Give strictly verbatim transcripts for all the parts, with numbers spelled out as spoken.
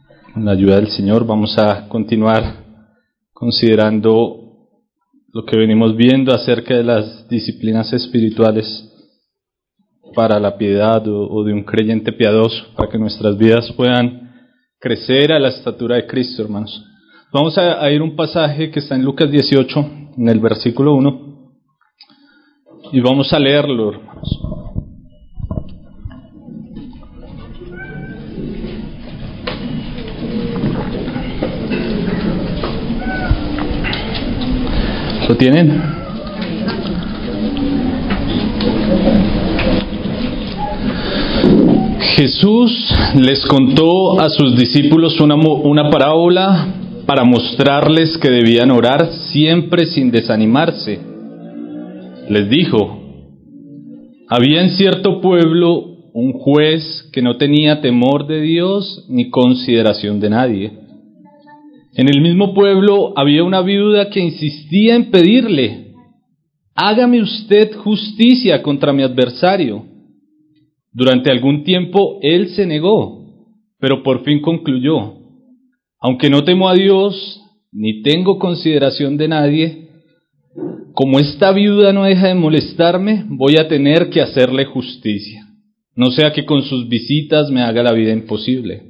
Con la ayuda del Señor vamos a continuar considerando lo que venimos viendo acerca de las disciplinas espirituales para la piedad o, o de un creyente piadoso, para que nuestras vidas puedan crecer a la estatura de Cristo, hermanos. Vamos a, a ir a un pasaje que está en Lucas dieciocho, en el versículo uno, y vamos a leerlo, hermanos. ¿Lo tienen? Jesús les contó a sus discípulos una, una parábola para mostrarles que debían orar siempre sin desanimarse. Les dijo: había en cierto pueblo un juez que no tenía temor de Dios ni consideración de nadie. En el mismo pueblo había una viuda que insistía en pedirle: hágame usted justicia contra mi adversario. Durante algún tiempo él se negó, pero por fin concluyó: aunque no temo a Dios, ni tengo consideración de nadie, como esta viuda no deja de molestarme, voy a tener que hacerle justicia, no sea que con sus visitas me haga la vida imposible.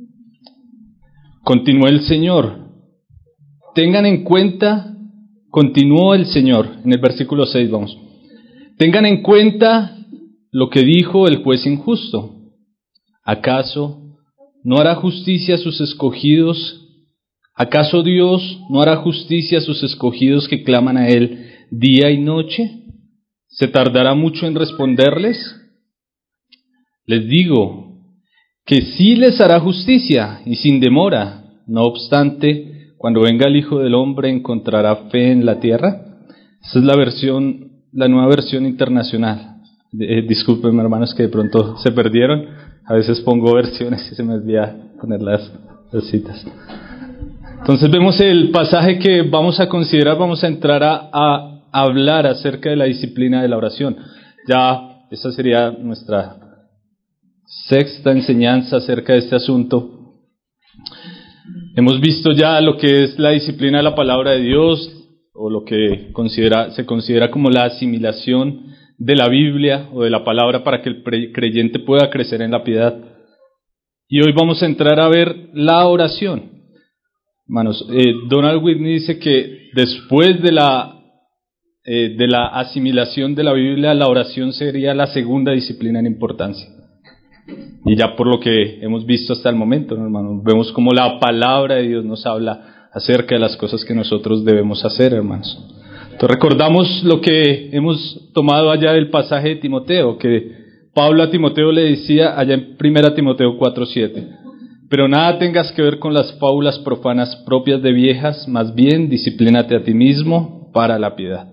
Continuó el Señor. Tengan en cuenta, continuó el Señor, en el versículo seis vamos. Tengan en cuenta lo que dijo el juez injusto. ¿Acaso no hará justicia a sus escogidos? ¿Acaso Dios no hará justicia a sus escogidos que claman a Él día y noche? ¿Se tardará mucho en responderles? Les digo que sí les hará justicia y sin demora. No obstante, cuando venga el Hijo del Hombre, ¿encontrará fe en la tierra? Esa es la versión, la nueva versión internacional. Eh, discúlpenme, hermanos, que de pronto se perdieron. A veces pongo versiones y se me olvida poner las, las citas. Entonces vemos el pasaje que vamos a considerar. Vamos a entrar a, a hablar acerca de la disciplina de la oración. Ya esa sería nuestra sexta enseñanza acerca de este asunto. Hemos visto ya lo que es la disciplina de la palabra de Dios, o lo que considera, se considera como la asimilación de la Biblia o de la palabra para que el creyente pueda crecer en la piedad. Y hoy vamos a entrar a ver la oración. Hermanos, eh, Donald Whitney dice que después de la, eh, de la asimilación de la Biblia, la oración sería la segunda disciplina en importancia. Y ya por lo que hemos visto hasta el momento, ¿no, hermanos? Vemos como la palabra de Dios nos habla acerca de las cosas que nosotros debemos hacer, hermanos. Entonces recordamos lo que hemos tomado allá del pasaje de Timoteo, que Pablo a Timoteo le decía allá en primera Timoteo cuatro siete: pero nada tengas que ver con las fábulas profanas propias de viejas, más bien disciplínate a ti mismo para la piedad.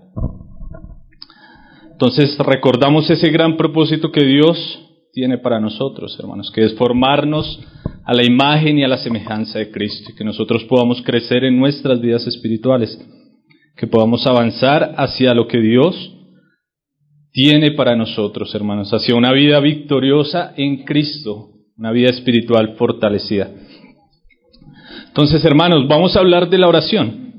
Entonces recordamos ese gran propósito que Dios tiene para nosotros, hermanos, que es formarnos a la imagen y a la semejanza de Cristo, y que nosotros podamos crecer en nuestras vidas espirituales, que podamos avanzar hacia lo que Dios tiene para nosotros, hermanos, hacia una vida victoriosa en Cristo, una vida espiritual fortalecida. Entonces, hermanos, vamos a hablar de la oración.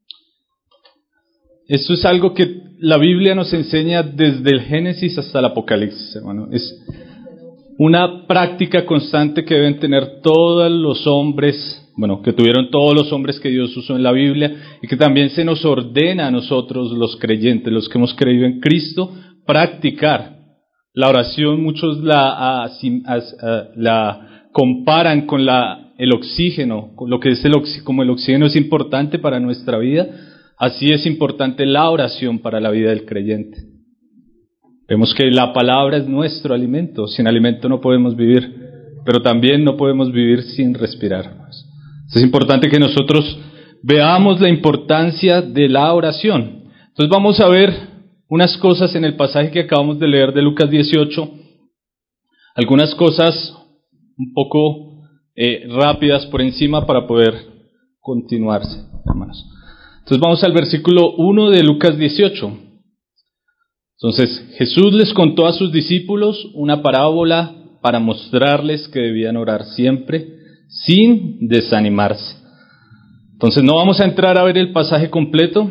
Esto es algo que la Biblia nos enseña desde el Génesis hasta el Apocalipsis, hermano. Es una práctica constante que deben tener todos los hombres, bueno, que tuvieron todos los hombres que Dios usó en la Biblia, y que también se nos ordena a nosotros los creyentes, los que hemos creído en Cristo, practicar. La oración muchos la, a, a, la comparan con la, el oxígeno, con lo que es el oxígeno, como el oxígeno es importante para nuestra vida, así es importante la oración para la vida del creyente. Vemos que la palabra es nuestro alimento. Sin alimento no podemos vivir, pero también no podemos vivir sin respirar. Es importante que nosotros veamos la importancia de la oración. Entonces vamos a ver unas cosas en el pasaje que acabamos de leer de Lucas dieciocho, algunas cosas un poco eh, rápidas por encima para poder continuarse, hermanos. Entonces vamos al versículo uno de Lucas dieciocho. Entonces, Jesús les contó a sus discípulos una parábola para mostrarles que debían orar siempre sin desanimarse. Entonces no vamos a entrar a ver el pasaje completo.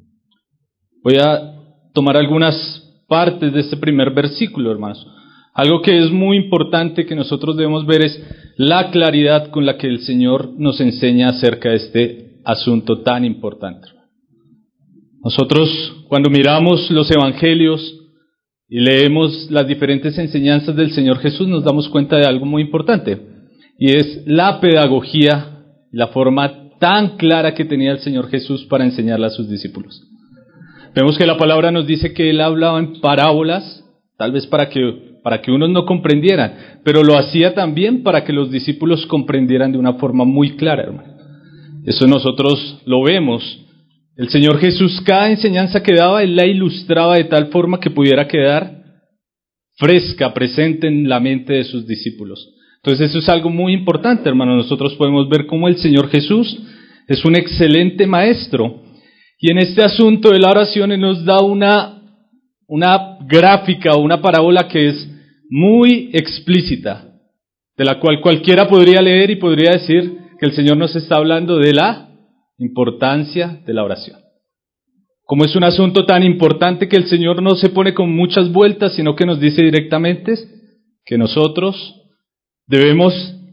Voy a tomar algunas partes de este primer versículo, hermanos. Algo que es muy importante que nosotros debemos ver es la claridad con la que el Señor nos enseña acerca de este asunto tan importante. Nosotros, cuando miramos los evangelios y leemos las diferentes enseñanzas del Señor Jesús, nos damos cuenta de algo muy importante, y es la pedagogía, la forma tan clara que tenía el Señor Jesús para enseñarle a sus discípulos. Vemos que la palabra nos dice que Él hablaba en parábolas, tal vez para que, para que unos no comprendieran, pero lo hacía también para que los discípulos comprendieran de una forma muy clara, hermano. Eso nosotros lo vemos. El Señor Jesús, cada enseñanza que daba, Él la ilustraba de tal forma que pudiera quedar fresca, presente en la mente de sus discípulos. Entonces eso es algo muy importante, hermano. Nosotros podemos ver cómo el Señor Jesús es un excelente maestro. Y en este asunto de la oración Él nos da una, una gráfica o una parábola que es muy explícita, de la cual cualquiera podría leer y podría decir que el Señor nos está hablando de la importancia de la oración. Como es un asunto tan importante que el Señor no se pone con muchas vueltas, sino que nos dice directamente que nosotros debemos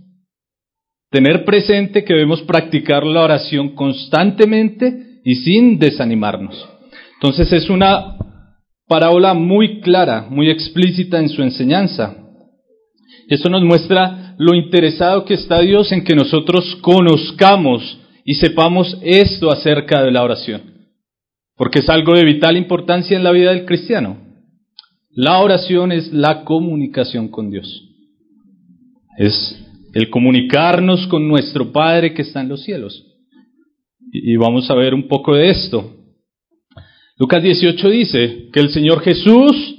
tener presente que debemos practicar la oración constantemente y sin desanimarnos. Entonces es una parábola muy clara, muy explícita en su enseñanza. Esto nos muestra lo interesado que está Dios en que nosotros conozcamos y sepamos esto acerca de la oración, porque es algo de vital importancia en la vida del cristiano. La oración es la comunicación con Dios. Es el comunicarnos con nuestro Padre que está en los cielos. Y vamos a ver un poco de esto. Lucas dieciocho dice que el Señor Jesús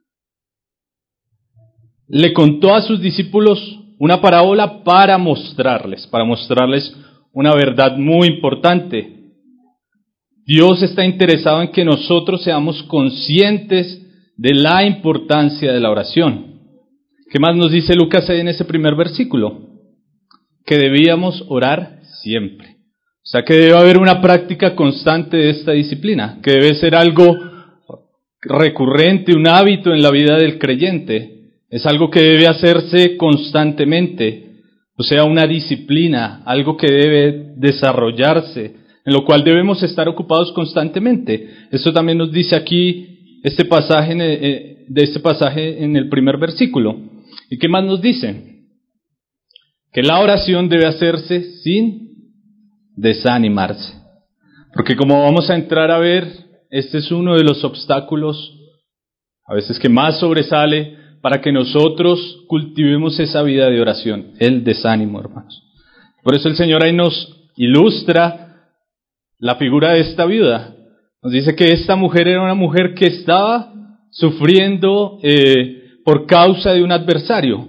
le contó a sus discípulos una parábola para mostrarles, para mostrarles una verdad muy importante. Dios está interesado en que nosotros seamos conscientes de la importancia de la oración. ¿Qué más nos dice Lucas ahí en ese primer versículo? Que debíamos orar siempre. O sea que debe haber una práctica constante de esta disciplina, que debe ser algo recurrente, un hábito en la vida del creyente. Es algo que debe hacerse constantemente, o sea, una disciplina, algo que debe desarrollarse, en lo cual debemos estar ocupados constantemente. Esto también nos dice aquí este pasaje de este pasaje en el primer versículo. ¿Y qué más nos dice? Que la oración debe hacerse sin desanimarse. Porque como vamos a entrar a ver, este es uno de los obstáculos a veces que más sobresale para que nosotros cultivemos esa vida de oración, el desánimo, hermanos. Por eso el Señor ahí nos ilustra la figura de esta viuda. Nos dice que esta mujer era una mujer que estaba sufriendo eh, por causa de un adversario.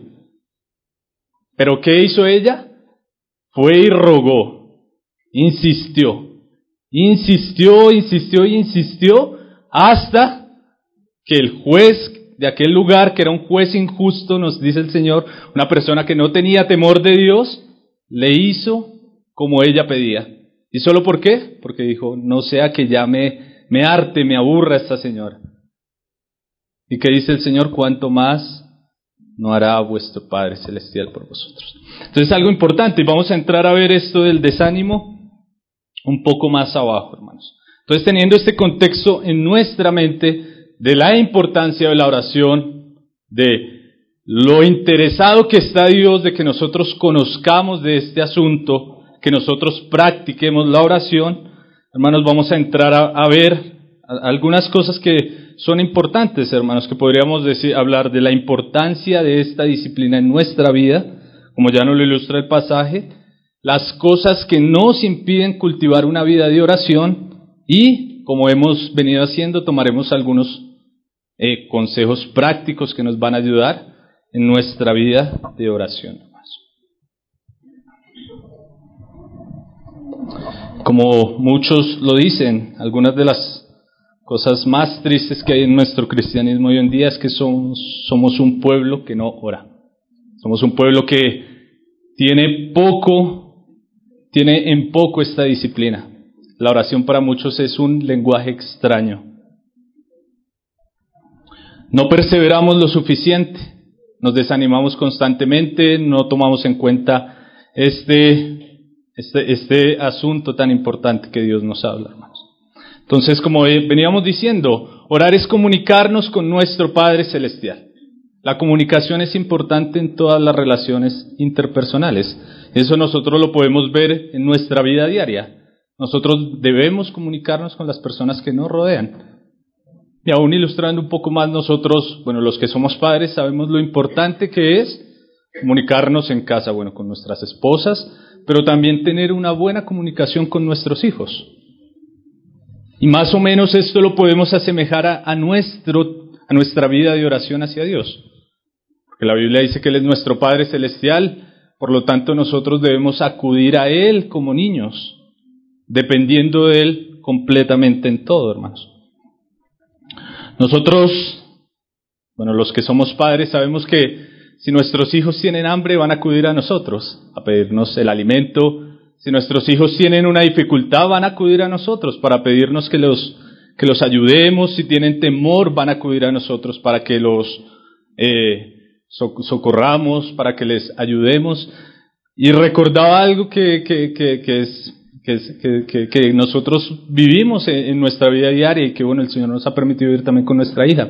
¿Pero qué hizo ella? Fue y rogó. Insistió, insistió, insistió y insistió hasta que el juez de aquel lugar, que era un juez injusto, nos dice el Señor, una persona que no tenía temor de Dios, le hizo como ella pedía. ¿Y solo por qué? Porque dijo, no sea que ya me, me harte, me aburra esta señora. ¿Y qué dice el Señor? Cuanto más no hará vuestro Padre Celestial por vosotros. Entonces algo importante, y vamos a entrar a ver esto del desánimo un poco más abajo, hermanos. Entonces, teniendo este contexto en nuestra mente de la importancia de la oración, de lo interesado que está Dios de que nosotros conozcamos de este asunto, que nosotros practiquemos la oración, hermanos, vamos a entrar a, a ver algunas cosas que son importantes, hermanos, que podríamos decir, hablar de la importancia de esta disciplina en nuestra vida, como ya nos lo ilustra el pasaje, las cosas que nos impiden cultivar una vida de oración y, como hemos venido haciendo, tomaremos algunos eh, consejos prácticos que nos van a ayudar en nuestra vida de oración. Como muchos lo dicen, algunas de las cosas más tristes que hay en nuestro cristianismo hoy en día es que somos, somos un pueblo que no ora. Somos un pueblo que tiene poco, tiene en poco esta disciplina. La oración para muchos es un lenguaje extraño. No perseveramos lo suficiente, nos desanimamos constantemente, no tomamos en cuenta este, este, este asunto tan importante que Dios nos habla, hermanos. Entonces, como veníamos diciendo, orar es comunicarnos con nuestro Padre Celestial. La comunicación es importante en todas las relaciones interpersonales. Eso nosotros lo podemos ver en nuestra vida diaria. Nosotros debemos comunicarnos con las personas que nos rodean. Y aún ilustrando un poco más, nosotros, bueno, los que somos padres, sabemos lo importante que es comunicarnos en casa, bueno, con nuestras esposas, pero también tener una buena comunicación con nuestros hijos. Y más o menos esto lo podemos asemejar a, a, nuestro, a nuestra vida de oración hacia Dios. Porque la Biblia dice que Él es nuestro Padre Celestial, por lo tanto nosotros debemos acudir a Él como niños, dependiendo de Él completamente en todo, hermanos. Nosotros, bueno, los que somos padres sabemos que si nuestros hijos tienen hambre van a acudir a nosotros a pedirnos el alimento. Si nuestros hijos tienen una dificultad van a acudir a nosotros para pedirnos que los, que los ayudemos. Si tienen temor van a acudir a nosotros para que los eh, socorramos, para que les ayudemos. Y recordaba algo que, que, que, que es... Que, que, que nosotros vivimos en, en nuestra vida diaria y que bueno, el Señor nos ha permitido vivir también con nuestra hija.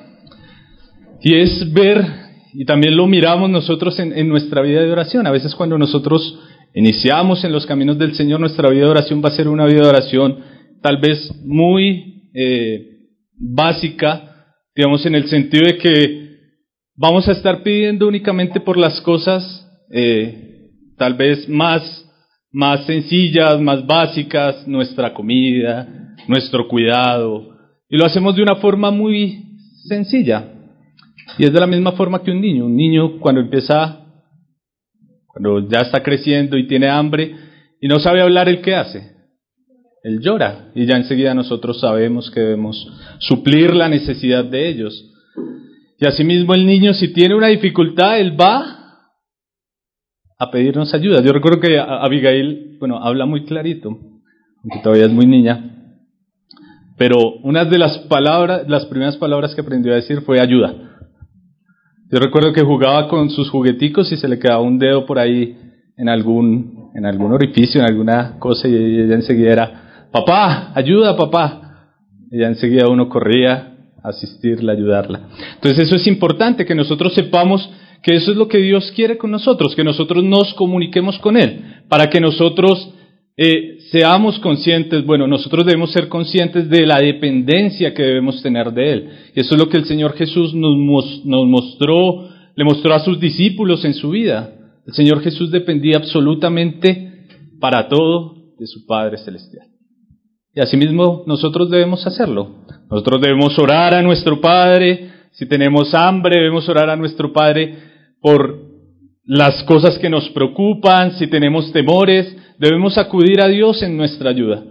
Y es ver, y también lo miramos nosotros en, en nuestra vida de oración. A veces cuando nosotros iniciamos en los caminos del Señor, nuestra vida de oración va a ser una vida de oración tal vez muy eh, básica, digamos en el sentido de que vamos a estar pidiendo únicamente por las cosas eh, tal vez más más sencillas, más básicas, nuestra comida, nuestro cuidado, y lo hacemos de una forma muy sencilla, y es de la misma forma que un niño. Un niño cuando empieza, cuando ya está creciendo y tiene hambre y no sabe hablar, ¿el qué hace? Él llora, y ya enseguida nosotros sabemos que debemos suplir la necesidad de ellos. Y asimismo el niño, si tiene una dificultad, él va a pedirnos ayuda. Yo recuerdo que Abigail, bueno, habla muy clarito, aunque todavía es muy niña, pero una de las palabras, las primeras palabras que aprendió a decir fue ayuda. Yo recuerdo que jugaba con sus jugueticos y se le quedaba un dedo por ahí en algún, en algún orificio, en alguna cosa, y ella enseguida era, papá, ayuda, papá. Y ella enseguida uno corría a asistirla, a ayudarla. Entonces eso es importante, que nosotros sepamos que eso es lo que Dios quiere con nosotros, que nosotros nos comuniquemos con Él, para que nosotros eh, seamos conscientes, bueno, nosotros debemos ser conscientes de la dependencia que debemos tener de Él. Y eso es lo que el Señor Jesús nos, nos mostró, le mostró a sus discípulos en su vida. El Señor Jesús dependía absolutamente para todo de su Padre Celestial. Y asimismo nosotros debemos hacerlo. Nosotros debemos orar a nuestro Padre. Si tenemos hambre, debemos orar a nuestro Padre por las cosas que nos preocupan. Si tenemos temores, debemos acudir a Dios en nuestra ayuda.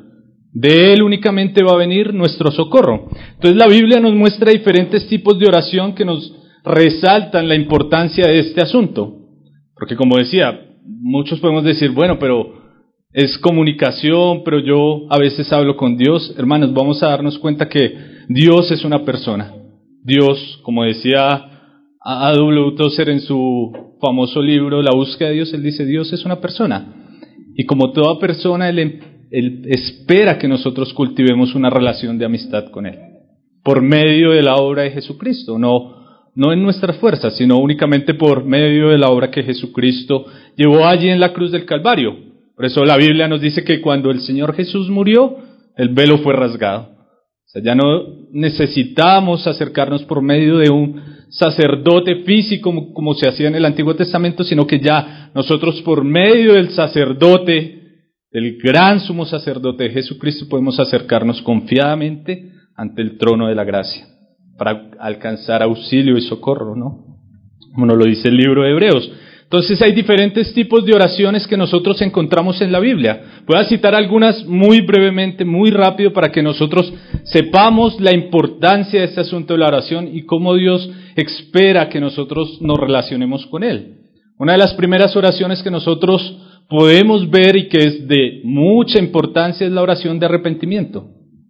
De Él únicamente va a venir nuestro socorro. Entonces la Biblia nos muestra diferentes tipos de oración que nos resaltan la importancia de este asunto. Porque como decía, muchos podemos decir, bueno, pero es comunicación, pero yo a veces hablo con Dios. Hermanos, vamos a darnos cuenta que Dios es una persona. Dios, como decía A W Tozer en su famoso libro La búsqueda de Dios, él dice, Dios es una persona. Y como toda persona, él, él espera que nosotros cultivemos una relación de amistad con Él, por medio de la obra de Jesucristo, no, no en nuestras fuerzas, sino únicamente por medio de la obra que Jesucristo llevó allí en la cruz del Calvario. Por eso la Biblia nos dice que cuando el Señor Jesús murió, el velo fue rasgado. O sea, ya no necesitamos acercarnos por medio de un sacerdote físico como, como se hacía en el Antiguo Testamento, sino que ya nosotros por medio del sacerdote, del gran sumo sacerdote de Jesucristo, podemos acercarnos confiadamente ante el trono de la gracia para alcanzar auxilio y socorro, ¿no? Como nos lo dice el libro de Hebreos. Entonces hay diferentes tipos de oraciones que nosotros encontramos en la Biblia. Voy a citar algunas muy brevemente, muy rápido, para que nosotros sepamos la importancia de este asunto de la oración y cómo Dios espera que nosotros nos relacionemos con Él. Una de las primeras oraciones que nosotros podemos ver y que es de mucha importancia es la oración de arrepentimiento.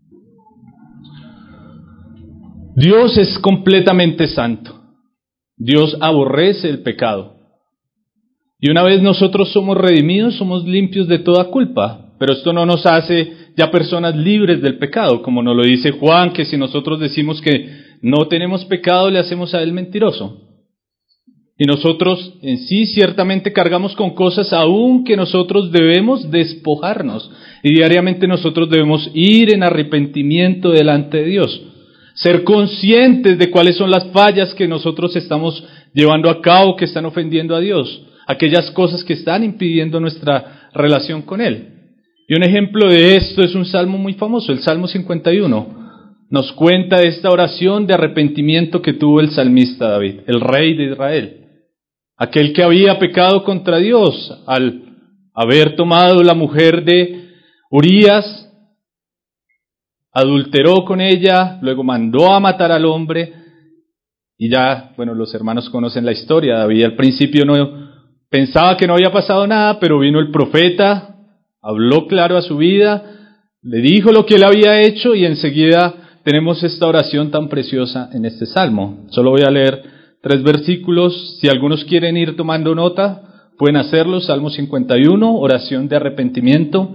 Dios es completamente santo. Dios aborrece el pecado. Y una vez nosotros somos redimidos, somos limpios de toda culpa. Pero esto no nos hace ya personas libres del pecado, como nos lo dice Juan, que si nosotros decimos que no tenemos pecado, le hacemos a él mentiroso. Y nosotros en sí ciertamente cargamos con cosas aún que nosotros debemos despojarnos. Y diariamente nosotros debemos ir en arrepentimiento delante de Dios. Ser conscientes de cuáles son las fallas que nosotros estamos llevando a cabo, que están ofendiendo a Dios. Aquellas cosas que están impidiendo nuestra relación con Él. Y un ejemplo de esto es un salmo muy famoso, el Salmo cincuenta y uno. Nos cuenta de esta oración de arrepentimiento que tuvo el salmista David, el rey de Israel. Aquel que había pecado contra Dios al haber tomado la mujer de Urías, adulteró con ella, luego mandó a matar al hombre, y ya, bueno, los hermanos conocen la historia. David al principio no pensaba que no había pasado nada, pero vino el profeta, habló claro a su vida, le dijo lo que él había hecho, y enseguida tenemos esta oración tan preciosa en este salmo. Solo voy a leer tres versículos. Si algunos quieren ir tomando nota, pueden hacerlo. Salmo cincuenta y uno, oración de arrepentimiento.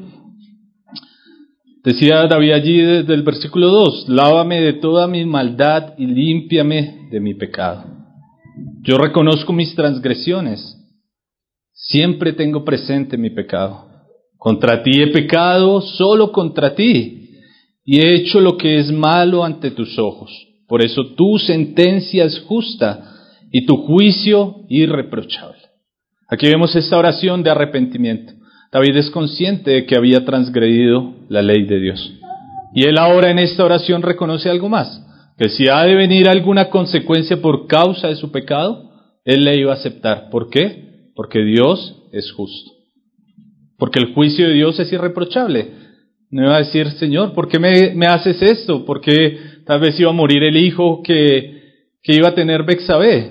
Decía David allí desde el versículo dos, lávame de toda mi maldad y límpiame de mi pecado. Yo reconozco mis transgresiones, siempre tengo presente mi pecado. Contra ti he pecado, solo contra ti, y he hecho lo que es malo ante tus ojos. Por eso tu sentencia es justa y tu juicio irreprochable. Aquí vemos esta oración de arrepentimiento. David es consciente de que había transgredido la ley de Dios. Y él ahora en esta oración reconoce algo más, que si ha de venir alguna consecuencia por causa de su pecado, él le iba a aceptar. ¿Por qué? Porque Dios es justo. Porque el juicio de Dios es irreprochable. No iba a decir, Señor, ¿por qué me, me haces esto? ¿Por qué tal vez iba a morir el hijo que, que iba a tener Betsabé?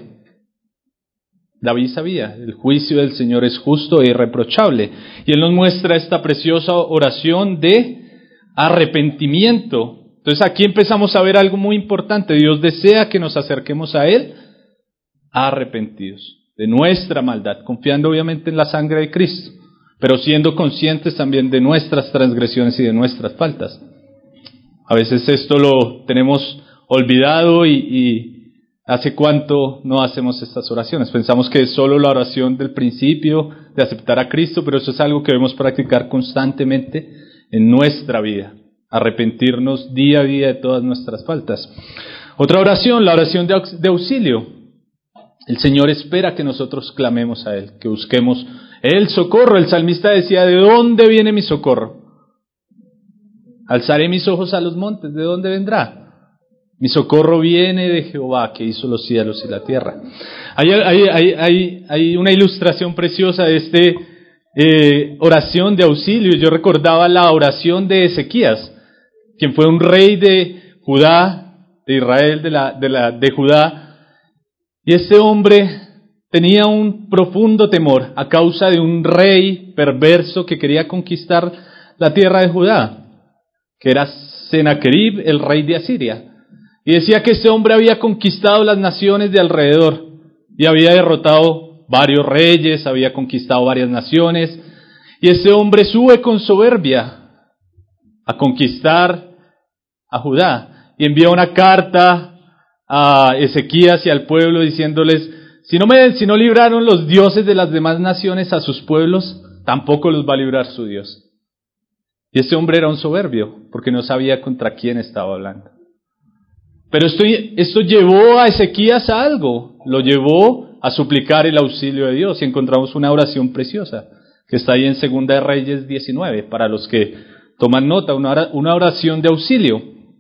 David sabía, el juicio del Señor es justo e irreprochable. Y Él nos muestra esta preciosa oración de arrepentimiento. Entonces aquí empezamos a ver algo muy importante. Dios desea que nos acerquemos a Él arrepentidos de nuestra maldad, confiando obviamente en la sangre de Cristo, pero siendo conscientes también de nuestras transgresiones y de nuestras faltas. A veces esto lo tenemos olvidado y... y ¿hace cuánto no hacemos estas oraciones? Pensamos que es solo la oración del principio de aceptar a Cristo, pero eso es algo que debemos practicar constantemente en nuestra vida. Arrepentirnos día a día de todas nuestras faltas. Otra oración, la oración de, aux- de auxilio. El Señor espera que nosotros clamemos a Él, que busquemos el socorro. El salmista decía, ¿de dónde viene mi socorro? Alzaré mis ojos a los montes, ¿de dónde vendrá? Mi socorro viene de Jehová, que hizo los cielos y la tierra. Hay, hay, hay, hay, hay una ilustración preciosa de esta eh, oración de auxilio. Yo recordaba la oración de Ezequías, quien fue un rey de Judá, de Israel, de, la, de, la, de Judá. Y este hombre tenía un profundo temor a causa de un rey perverso que quería conquistar la tierra de Judá, que era Sennacherib, el rey de Asiria. Y decía que este hombre había conquistado las naciones de alrededor y había derrotado varios reyes, había conquistado varias naciones. Y este hombre sube con soberbia a conquistar a Judá y envía una carta a Ezequías y al pueblo diciéndoles, si no, me, si no libraron los dioses de las demás naciones a sus pueblos, tampoco los va a librar su Dios. Y este hombre era un soberbio porque no sabía contra quién estaba hablando. Pero esto, esto llevó a Ezequías a algo, lo llevó a suplicar el auxilio de Dios, y encontramos una oración preciosa que está ahí en Segunda de Reyes diecinueve, para los que toman nota, una oración de auxilio.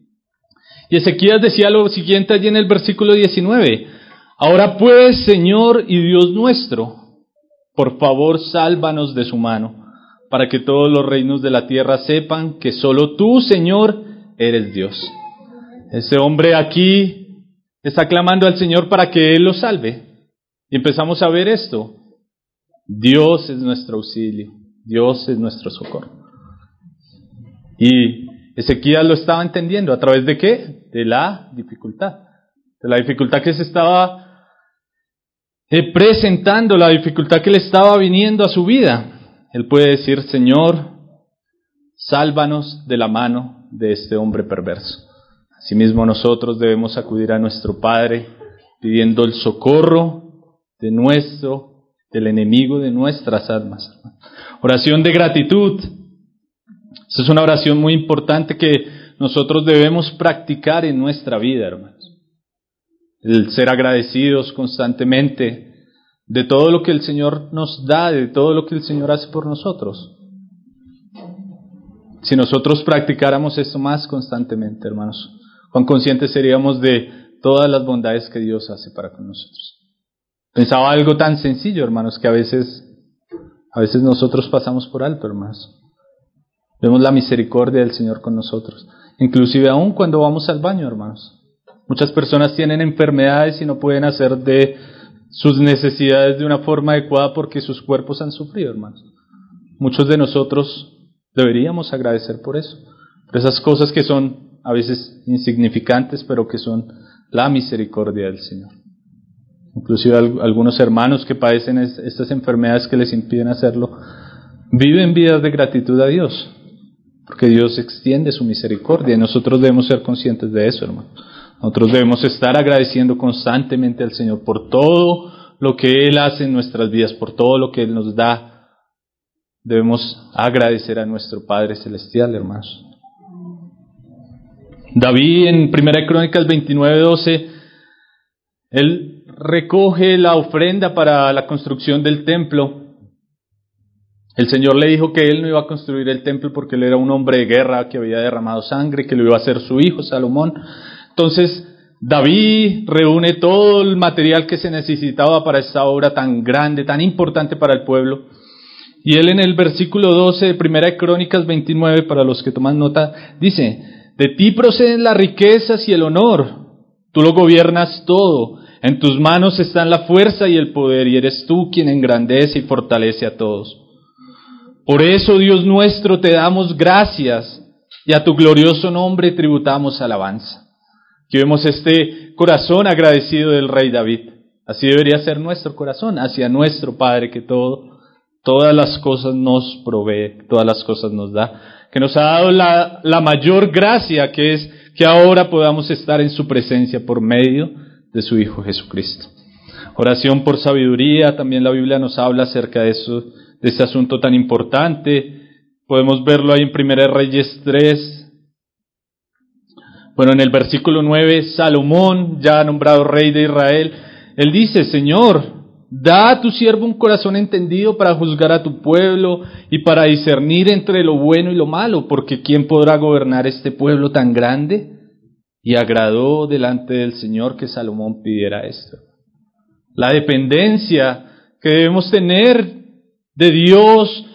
Y Ezequías decía lo siguiente allí en el versículo diecinueve, ahora pues, Señor y Dios nuestro, por favor sálvanos de su mano, para que todos los reinos de la tierra sepan que solo tú, Señor, eres Dios. Ese hombre aquí está clamando al Señor para que Él lo salve. Y empezamos a ver esto. Dios es nuestro auxilio, Dios es nuestro socorro. Y Ezequías lo estaba entendiendo, ¿a través de qué? De la dificultad, de la dificultad que se estaba eh, presentando, la dificultad que le estaba viniendo a su vida. Él puede decir: Señor, sálvanos de la mano de este hombre perverso. Asimismo, nosotros debemos acudir a nuestro Padre pidiendo el socorro de nuestro, del enemigo de nuestras almas. Oración de gratitud. Esta es una oración muy importante que nosotros debemos practicar en nuestra vida, hermanos. El ser agradecidos constantemente de todo lo que el Señor nos da, de todo lo que el Señor hace por nosotros. Si nosotros practicáramos esto más constantemente, hermanos, cuán conscientes seríamos de todas las bondades que Dios hace para con nosotros. Pensaba algo tan sencillo, hermanos, que a veces, a veces nosotros pasamos por alto, hermanos. Vemos la misericordia del Señor con nosotros, inclusive aún cuando vamos al baño, hermanos. Muchas personas tienen enfermedades y no pueden hacer de sus necesidades de una forma adecuada porque sus cuerpos han sufrido, hermanos. Muchos de nosotros deberíamos agradecer por eso, por esas cosas que son a veces insignificantes, pero que son la misericordia del Señor. Inclusive algunos hermanos que padecen estas enfermedades que les impiden hacerlo, viven vidas de gratitud a Dios, porque Dios extiende su misericordia y nosotros debemos ser conscientes de eso, hermano. Nosotros debemos estar agradeciendo constantemente al Señor por todo lo que Él hace en nuestras vidas, por todo lo que Él nos da. Debemos agradecer a nuestro Padre Celestial, hermanos. David en Primera de Crónicas veintinueve doce, él recoge la ofrenda para la construcción del templo. El Señor le dijo que él no iba a construir el templo porque él era un hombre de guerra que había derramado sangre, que lo iba a hacer su hijo Salomón. Entonces David reúne todo el material que se necesitaba para esta obra tan grande, tan importante para el pueblo. Y él en el versículo doce de Primera de Crónicas veintinueve, para los que toman nota, dice: de ti proceden las riquezas y el honor, tú lo gobiernas todo, en tus manos están la fuerza y el poder, y eres tú quien engrandece y fortalece a todos. Por eso, Dios nuestro, te damos gracias, y a tu glorioso nombre tributamos alabanza. Aquí vemos este corazón agradecido del rey David. Así debería ser nuestro corazón, hacia nuestro Padre que todo Todas las cosas nos provee, todas las cosas nos da, que nos ha dado la, la mayor gracia, que es que ahora podamos estar en su presencia por medio de su Hijo Jesucristo. Oración por sabiduría, también la Biblia nos habla acerca de eso, de este asunto tan importante. Podemos verlo ahí en Primera de Reyes tres. Bueno, en el versículo nueve, Salomón, ya nombrado rey de Israel, él dice: Señor, da a tu siervo un corazón entendido para juzgar a tu pueblo y para discernir entre lo bueno y lo malo, porque ¿quién podrá gobernar este pueblo tan grande? Y agradó delante del Señor que Salomón pidiera esto. La dependencia que debemos tener de Dios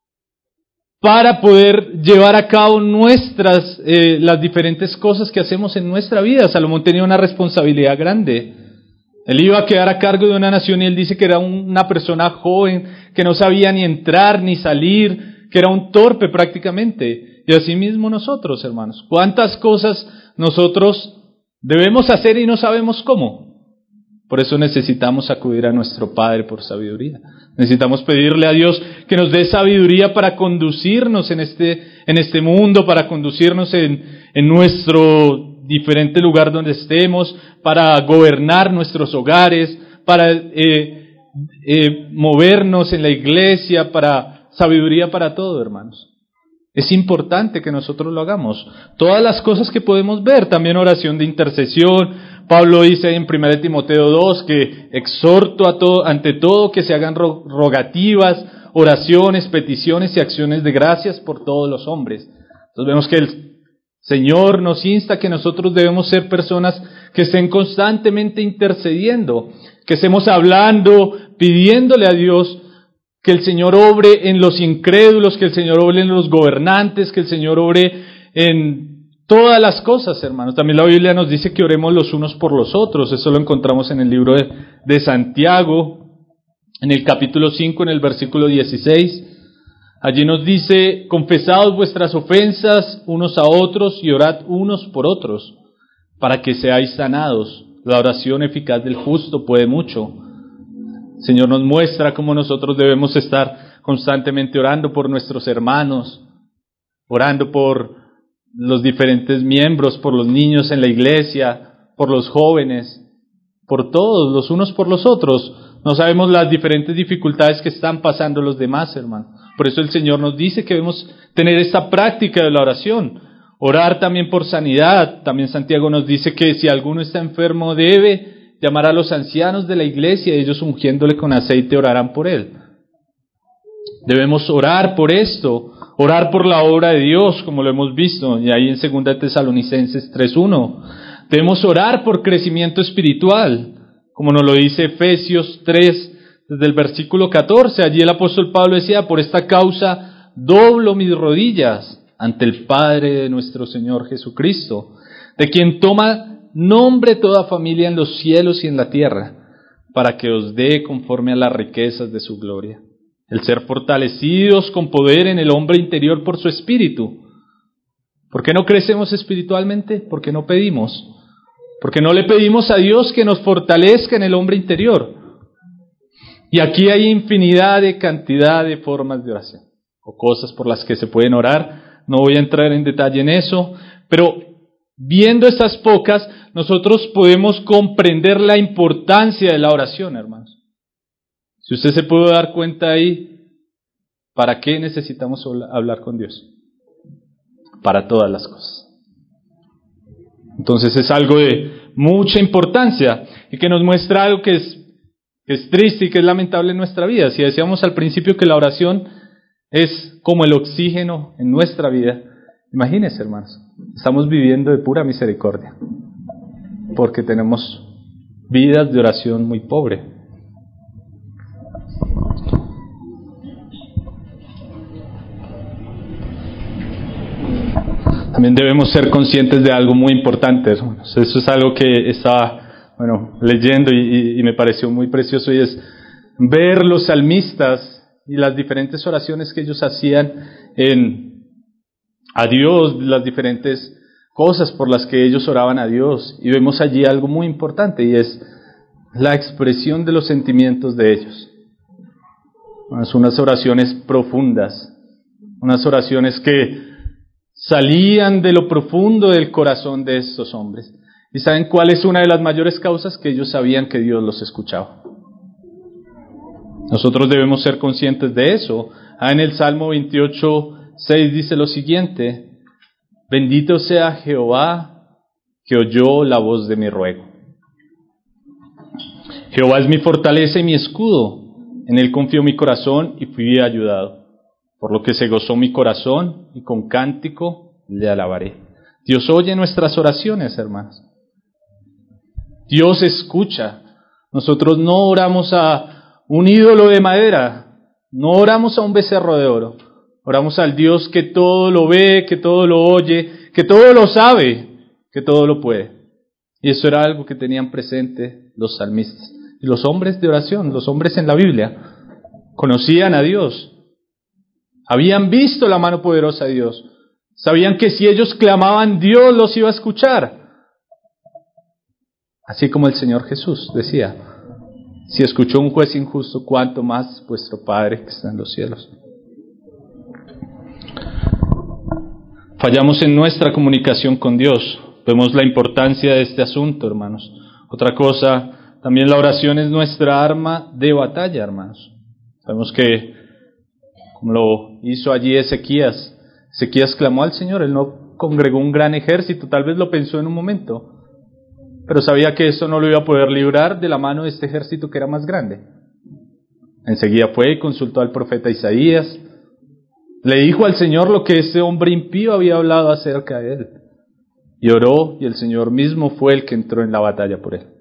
para poder llevar a cabo nuestras, eh, las diferentes cosas que hacemos en nuestra vida. Salomón tenía una responsabilidad grande. Él iba a quedar a cargo de una nación y él dice que era una persona joven, que no sabía ni entrar ni salir, que era un torpe prácticamente. Y así mismo nosotros, hermanos. ¿Cuántas cosas nosotros debemos hacer y no sabemos cómo? Por eso necesitamos acudir a nuestro Padre por sabiduría. Necesitamos pedirle a Dios que nos dé sabiduría para conducirnos en este, en este mundo, para conducirnos en, en nuestro diferente lugar donde estemos, para gobernar nuestros hogares, para eh, eh, movernos en la iglesia, para sabiduría para todo, hermanos. Es importante que nosotros lo hagamos. Todas las cosas que podemos ver, también oración de intercesión. Pablo dice en Primera de Timoteo dos que exhorto a todo, ante todo que se hagan rogativas, oraciones, peticiones y acciones de gracias por todos los hombres. Entonces vemos que el Señor nos insta que nosotros debemos ser personas que estén constantemente intercediendo, que estemos hablando, pidiéndole a Dios que el Señor obre en los incrédulos, que el Señor obre en los gobernantes, que el Señor obre en todas las cosas, hermanos. También la Biblia nos dice que oremos los unos por los otros. Eso lo encontramos en el libro de, de Santiago, en el capítulo cinco, en el versículo dieciséis, allí nos dice: confesaos vuestras ofensas unos a otros y orad unos por otros, para que seáis sanados. La oración eficaz del justo puede mucho. El Señor nos muestra cómo nosotros debemos estar constantemente orando por nuestros hermanos, orando por los diferentes miembros, por los niños en la iglesia, por los jóvenes, por todos, los unos por los otros. No sabemos las diferentes dificultades que están pasando los demás, hermano. Por eso el Señor nos dice que debemos tener esta práctica de la oración. Orar también por sanidad. También Santiago nos dice que si alguno está enfermo debe llamar a los ancianos de la iglesia y ellos ungiéndole con aceite orarán por él. Debemos orar por esto, orar por la obra de Dios, como lo hemos visto, y ahí en segunda Tesalonicenses tres uno. Debemos orar por crecimiento espiritual, como nos lo dice Efesios tres, desde el versículo catorce. Allí el apóstol Pablo decía: por esta causa doblo mis rodillas ante el Padre de nuestro Señor Jesucristo, de quien toma nombre toda familia en los cielos y en la tierra, para que os dé conforme a las riquezas de su gloria, el ser fortalecidos con poder en el hombre interior por su espíritu. ¿Por qué no crecemos espiritualmente? Porque no pedimos. Porque no le pedimos a Dios que nos fortalezca en el hombre interior. Y aquí hay infinidad de cantidad de formas de oración, o cosas por las que se pueden orar. No voy a entrar en detalle en eso, pero viendo estas pocas, nosotros podemos comprender la importancia de la oración, hermanos. Si usted se puede dar cuenta ahí, ¿para qué necesitamos hablar con Dios? Para todas las cosas. Entonces es algo de mucha importancia y que nos muestra algo que es, que es triste y que es lamentable en nuestra vida. Si decíamos al principio que la oración es como el oxígeno en nuestra vida, imagínense, hermanos, estamos viviendo de pura misericordia porque tenemos vidas de oración muy pobres. También debemos ser conscientes de algo muy importante, hermanos. Eso es algo que estaba, bueno, leyendo y, y, y me pareció muy precioso, y es ver los salmistas y las diferentes oraciones que ellos hacían en, a Dios, las diferentes cosas por las que ellos oraban a Dios. Y vemos allí algo muy importante, y es la expresión de los sentimientos de ellos. Son unas oraciones profundas, unas oraciones que salían de lo profundo del corazón de estos hombres. ¿Y saben cuál es una de las mayores causas? Que ellos sabían que Dios los escuchaba. Nosotros debemos ser conscientes de eso. Ah, en el Salmo veintiocho, seis dice lo siguiente: bendito sea Jehová que oyó la voz de mi ruego. Jehová es mi fortaleza y mi escudo, en él confió mi corazón y fui ayudado. Por lo que se gozó mi corazón y con cántico le alabaré. Dios oye nuestras oraciones, hermanos. Dios escucha. Nosotros no oramos a un ídolo de madera, no oramos a un becerro de oro. Oramos al Dios que todo lo ve, que todo lo oye, que todo lo sabe, que todo lo puede. Y eso era algo que tenían presente los salmistas. Y los hombres de oración, los hombres en la Biblia, conocían a Dios. Habían visto la mano poderosa de Dios. Sabían que si ellos clamaban, Dios los iba a escuchar. Así como el Señor Jesús decía: si escuchó un juez injusto, ¿cuánto más vuestro Padre que está en los cielos? Fallamos en nuestra comunicación con Dios. Vemos la importancia de este asunto, hermanos. Otra cosa, también la oración es nuestra arma de batalla, hermanos. Sabemos que, como lo hizo allí Ezequías, Ezequías clamó al Señor. Él no congregó un gran ejército, tal vez lo pensó en un momento, pero sabía que eso no lo iba a poder librar de la mano de este ejército que era más grande. Enseguida fue y consultó al profeta Isaías, le dijo al Señor lo que ese hombre impío había hablado acerca de él, y oró, y el Señor mismo fue el que entró en la batalla por él.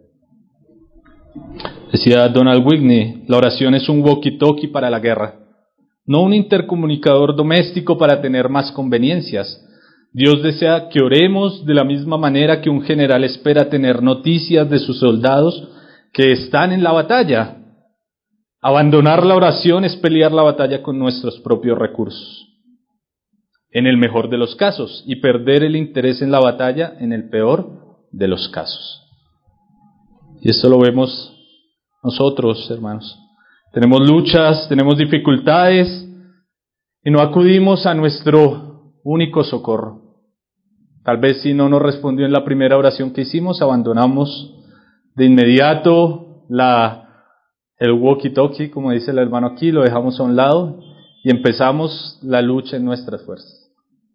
Decía Donald Whitney: la oración es un walkie-talkie para la guerra, no un intercomunicador doméstico para tener más conveniencias. Dios desea que oremos de la misma manera que un general espera tener noticias de sus soldados que están en la batalla. Abandonar la oración es pelear la batalla con nuestros propios recursos, en el mejor de los casos, y perder el interés en la batalla en el peor de los casos. Y esto lo vemos nosotros, hermanos. Tenemos luchas, tenemos dificultades, y no acudimos a nuestro único socorro. Tal vez si no nos respondió en la primera oración que hicimos, abandonamos de inmediato la el walkie-talkie, como dice el hermano aquí, lo dejamos a un lado y empezamos la lucha en nuestras fuerzas.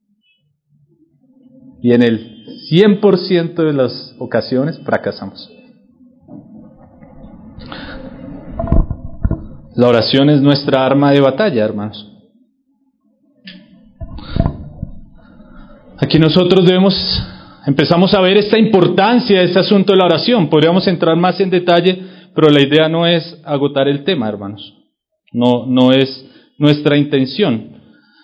Y en el cien por ciento de las ocasiones fracasamos. La oración es nuestra arma de batalla, hermanos. Aquí nosotros debemos, empezamos a ver esta importancia de este asunto de la oración. Podríamos entrar más en detalle, pero la idea no es agotar el tema, hermanos. No, no es nuestra intención.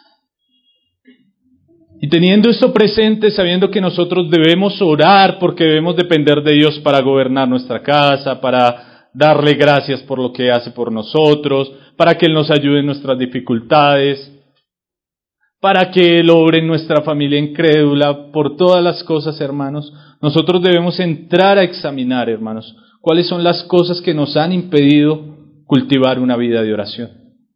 Y teniendo esto presente, sabiendo que nosotros debemos orar porque debemos depender de Dios para gobernar nuestra casa, para darle gracias por lo que hace por nosotros, para que Él nos ayude en nuestras dificultades, para que Él obre en nuestra familia incrédula, por todas las cosas, hermanos, nosotros debemos entrar a examinar, hermanos, cuáles son las cosas que nos han impedido cultivar una vida de oración.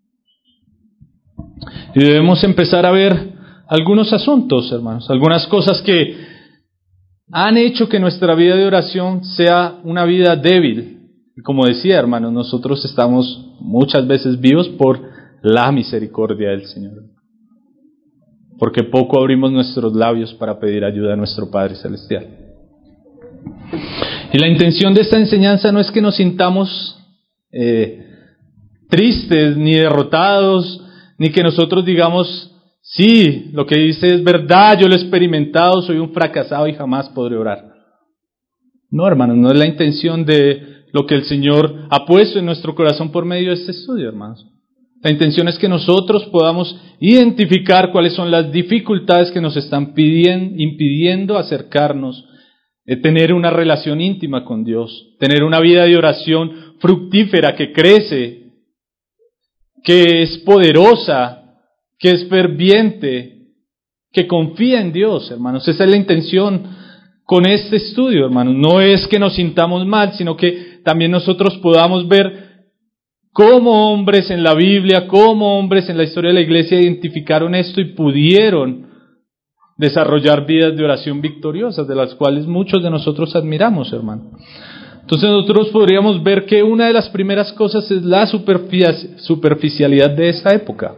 Y debemos empezar a ver algunos asuntos, hermanos, algunas cosas que han hecho que nuestra vida de oración sea una vida débil. Y como decía, hermanos, nosotros estamos muchas veces vivos por la misericordia del Señor, porque poco abrimos nuestros labios para pedir ayuda a nuestro Padre Celestial. Y la intención de esta enseñanza no es que nos sintamos eh, tristes ni derrotados, ni que nosotros digamos, sí, lo que dice es verdad, yo lo he experimentado, soy un fracasado y jamás podré orar. No, hermanos, no es la intención de lo que el Señor ha puesto en nuestro corazón por medio de este estudio, hermanos. La intención es que nosotros podamos identificar cuáles son las dificultades que nos están pidiendo, impidiendo acercarnos, de tener una relación íntima con Dios, tener una vida de oración fructífera que crece, que es poderosa, que es ferviente, que confía en Dios, hermanos. Esa es la intención con este estudio, hermanos. No es que nos sintamos mal, sino que también nosotros podamos ver cómo hombres en la Biblia, cómo hombres en la historia de la iglesia identificaron esto y pudieron desarrollar vidas de oración victoriosas, de las cuales muchos de nosotros admiramos, hermano. Entonces nosotros podríamos ver que una de las primeras cosas es la superficialidad de esta época.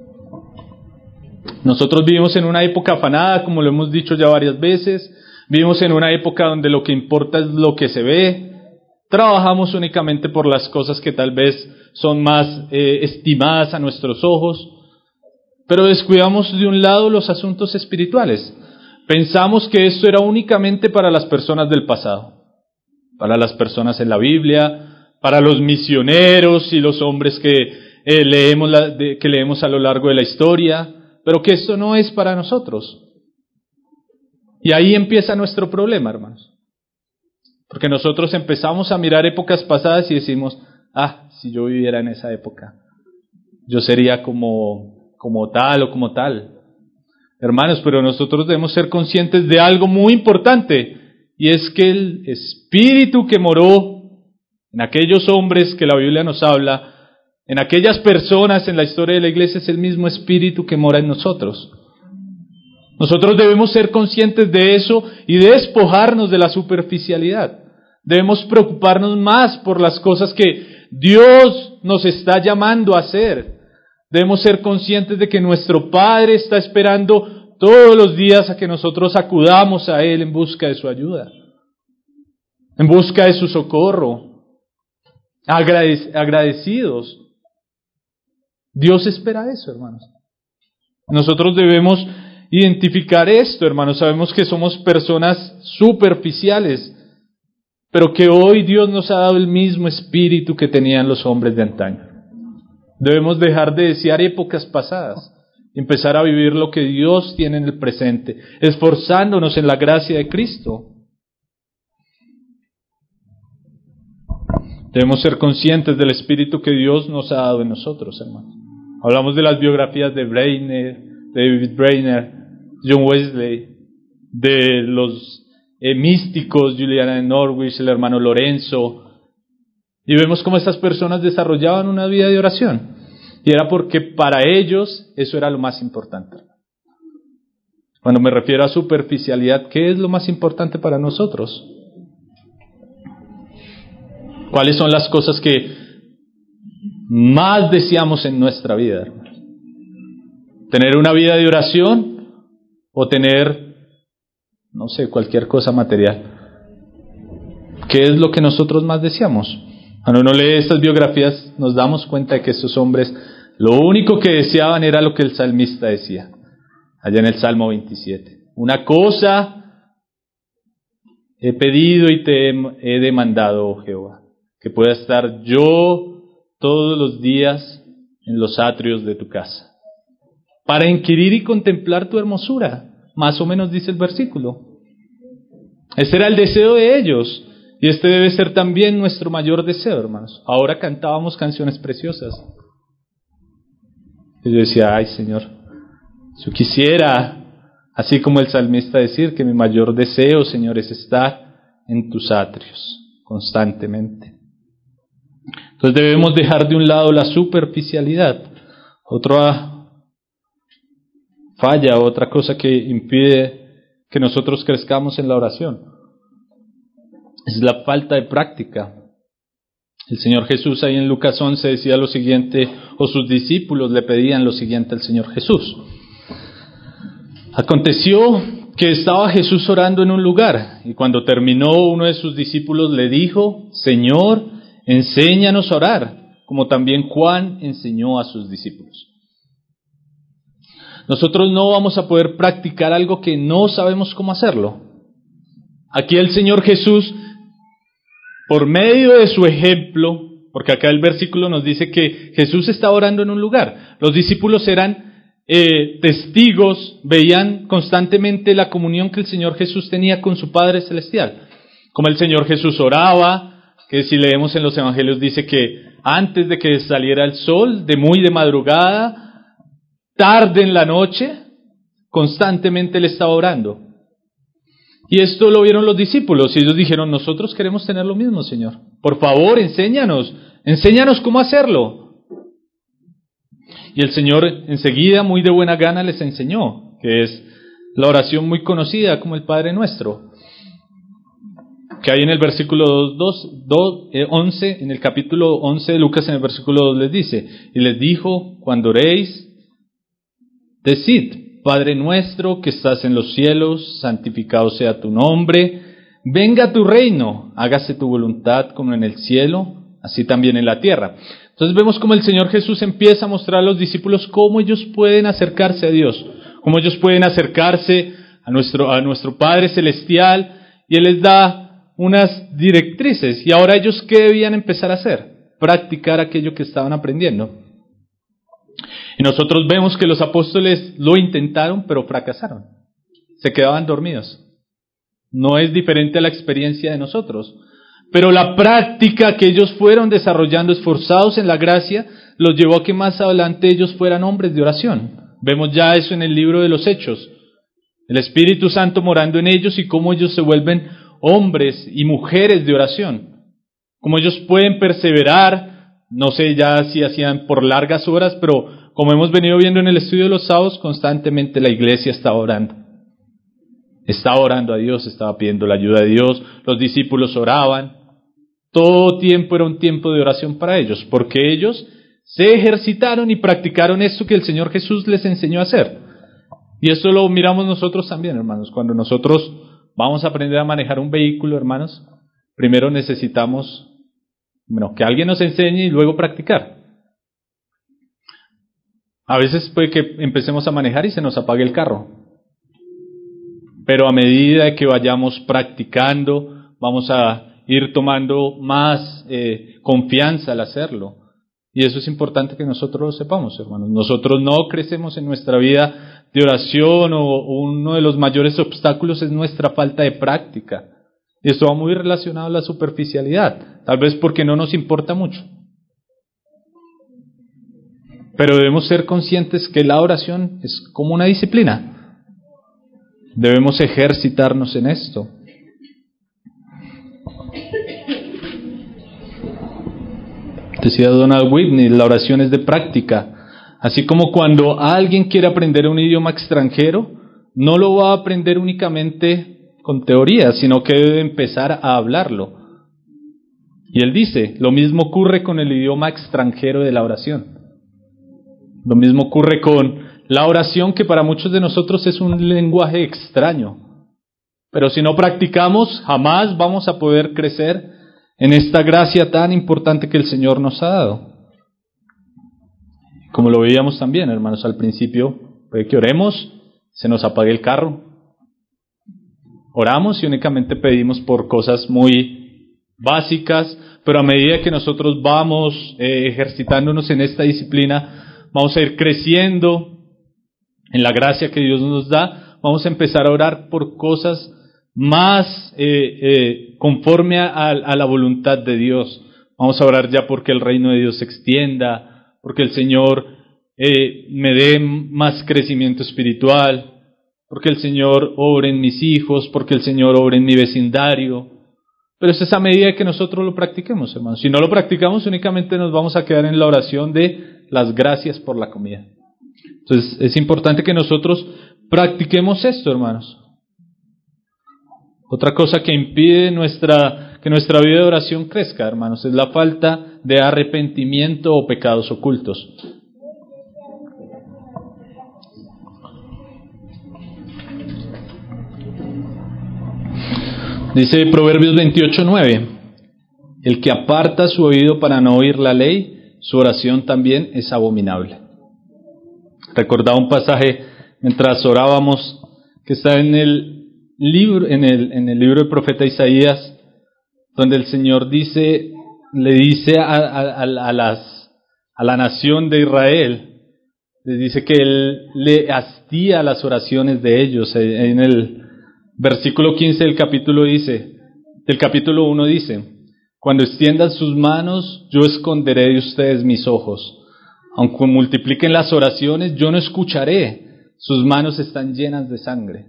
Nosotros vivimos en una época afanada, como lo hemos dicho ya varias veces. Vivimos en una época donde lo que importa es lo que se ve. Trabajamos únicamente por las cosas que tal vez son más eh, estimadas a nuestros ojos. Pero descuidamos de un lado los asuntos espirituales. Pensamos que esto era únicamente para las personas del pasado, para las personas en la Biblia, para los misioneros y los hombres que, eh, leemos la, de, que leemos a lo largo de la historia, pero que esto no es para nosotros. Y ahí empieza nuestro problema, hermanos. Porque nosotros empezamos a mirar épocas pasadas y decimos, ah, si yo viviera en esa época, yo sería como... como tal o como tal. Hermanos, pero nosotros debemos ser conscientes de algo muy importante, y es que el espíritu que moró en aquellos hombres que la Biblia nos habla, en aquellas personas en la historia de la iglesia, es el mismo espíritu que mora en nosotros. Nosotros debemos ser conscientes de eso y despojarnos de la superficialidad. Debemos preocuparnos más por las cosas que Dios nos está llamando a hacer. Debemos ser conscientes de que nuestro Padre está esperando todos los días a que nosotros acudamos a Él en busca de su ayuda, en busca de su socorro, agradecidos. Dios espera eso, hermanos. Nosotros debemos identificar esto, hermanos. Sabemos que somos personas superficiales, pero que hoy Dios nos ha dado el mismo espíritu que tenían los hombres de antaño. Debemos dejar de desear épocas pasadas, empezar a vivir lo que Dios tiene en el presente, esforzándonos en la gracia de Cristo. Debemos ser conscientes del espíritu que Dios nos ha dado en nosotros, hermanos. Hablamos de las biografías de Brainer, David Brainer, John Wesley, de los eh, místicos, Juliana de Norwich, el hermano Lorenzo, y vemos cómo estas personas desarrollaban una vida de oración, y era porque para ellos eso era lo más importante. Cuando me refiero a superficialidad, ¿qué es lo más importante para nosotros? ¿Cuáles son las cosas que más deseamos en nuestra vida, hermanos? ¿Tener una vida de oración o tener, no sé, cualquier cosa material? ¿Qué es lo que nosotros más deseamos? Cuando uno lee estas biografías nos damos cuenta de que estos hombres lo único que deseaban era lo que el salmista decía, allá en el Salmo veintisiete. Una cosa he pedido y te he demandado, oh Jehová, que pueda estar yo todos los días en los atrios de tu casa, para inquirir y contemplar tu hermosura, más o menos dice el versículo. Ese era el deseo de ellos. Y este debe ser también nuestro mayor deseo, hermanos. Ahora cantábamos canciones preciosas. Y yo decía, ay Señor, yo quisiera, así como el salmista, decir que mi mayor deseo, Señor, es estar en tus atrios constantemente. Entonces debemos dejar de un lado la superficialidad. Otra falla, otra cosa que impide que nosotros crezcamos en la oración es la falta de práctica. El Señor Jesús ahí en Lucas once decía lo siguiente, o sus discípulos le pedían lo siguiente al Señor Jesús. Aconteció que estaba Jesús orando en un lugar, y cuando terminó, uno de sus discípulos le dijo, Señor, enséñanos a orar, como también Juan enseñó a sus discípulos. Nosotros no vamos a poder practicar algo que no sabemos cómo hacerlo. Aquí el Señor Jesús, por medio de su ejemplo, porque acá el versículo nos dice que Jesús estaba orando en un lugar. Los discípulos eran eh, testigos, veían constantemente la comunión que el Señor Jesús tenía con su Padre Celestial. Como el Señor Jesús oraba, que si leemos en los evangelios dice que antes de que saliera el sol, de muy de madrugada, tarde en la noche, constantemente Él estaba orando. Y esto lo vieron los discípulos y ellos dijeron, nosotros queremos tener lo mismo, Señor. Por favor, enséñanos, enséñanos cómo hacerlo. Y el Señor enseguida, muy de buena gana, les enseñó, que es la oración muy conocida como el Padre Nuestro, que hay en el versículo dos, once, en el capítulo once de Lucas, en el versículo dos les dice, y les dijo, cuando oréis, decid, Padre nuestro que estás en los cielos, santificado sea tu nombre, venga tu reino, hágase tu voluntad como en el cielo, así también en la tierra. Entonces vemos cómo el Señor Jesús empieza a mostrar a los discípulos cómo ellos pueden acercarse a Dios, cómo ellos pueden acercarse a nuestro, a nuestro Padre Celestial, y Él les da unas directrices. Y ahora ellos, ¿qué debían empezar a hacer? Practicar aquello que estaban aprendiendo. Y nosotros vemos que los apóstoles lo intentaron, pero fracasaron. Se quedaban dormidos. No es diferente a la experiencia de nosotros. Pero la práctica que ellos fueron desarrollando, esforzados en la gracia, los llevó a que más adelante ellos fueran hombres de oración. Vemos ya eso en el libro de los Hechos. El Espíritu Santo morando en ellos y cómo ellos se vuelven hombres y mujeres de oración. Cómo ellos pueden perseverar, no sé ya si hacían por largas horas, pero como hemos venido viendo en el estudio de los sábados, constantemente la iglesia estaba orando. Estaba orando a Dios, estaba pidiendo la ayuda de Dios, los discípulos oraban. Todo tiempo era un tiempo de oración para ellos, porque ellos se ejercitaron y practicaron esto que el Señor Jesús les enseñó a hacer. Y esto lo miramos nosotros también, hermanos. Cuando nosotros vamos a aprender a manejar un vehículo, hermanos, primero necesitamos, bueno, que alguien nos enseñe y luego practicar. A veces puede que empecemos a manejar y se nos apague el carro. Pero a medida que vayamos practicando, vamos a ir tomando más eh, confianza al hacerlo. Y eso es importante que nosotros lo sepamos, hermanos. Nosotros no crecemos en nuestra vida de oración, o uno de los mayores obstáculos es nuestra falta de práctica. Y esto va muy relacionado a la superficialidad, tal vez porque no nos importa mucho. Pero debemos ser conscientes que la oración es como una disciplina. Debemos ejercitarnos en esto. Decía Donald Whitney, la oración es de práctica. Así como cuando alguien quiere aprender un idioma extranjero, no lo va a aprender únicamente con teoría, sino que debe empezar a hablarlo. Y él dice, lo mismo ocurre con el idioma extranjero de la oración. Lo mismo ocurre con la oración, que para muchos de nosotros es un lenguaje extraño. Pero si no practicamos, jamás vamos a poder crecer en esta gracia tan importante que el Señor nos ha dado. Como lo veíamos también, hermanos, al principio, puede que oremos, se nos apague el carro. Oramos y únicamente pedimos por cosas muy básicas, pero a medida que nosotros vamos eh, ejercitándonos en esta disciplina, vamos a ir creciendo en la gracia que Dios nos da, vamos a empezar a orar por cosas más eh, eh, conforme a, a la voluntad de Dios. Vamos a orar ya porque el reino de Dios se extienda, porque el Señor eh, me dé más crecimiento espiritual, porque el Señor obre en mis hijos, porque el Señor obre en mi vecindario. Pero es esa medida que nosotros lo practiquemos, hermanos. Si no lo practicamos, únicamente nos vamos a quedar en la oración de las gracias por la comida. Entonces es importante que nosotros practiquemos esto, hermanos. Otra cosa que impide nuestra, que nuestra vida de oración crezca, hermanos, es la falta de arrepentimiento o pecados ocultos. Dice Proverbios veintiocho nueve, el que aparta su oído para no oír la ley, su oración también es abominable. Recordaba un pasaje mientras orábamos que está en el libro, en el, en el libro del profeta Isaías, donde el Señor dice, le dice a, a, a, las, a la nación de Israel, les dice que Él le hastía las oraciones de ellos. En el versículo quince del capítulo dice, del capítulo uno dice, cuando extiendan sus manos, yo esconderé de ustedes mis ojos. Aunque multipliquen las oraciones, yo no escucharé. Sus manos están llenas de sangre.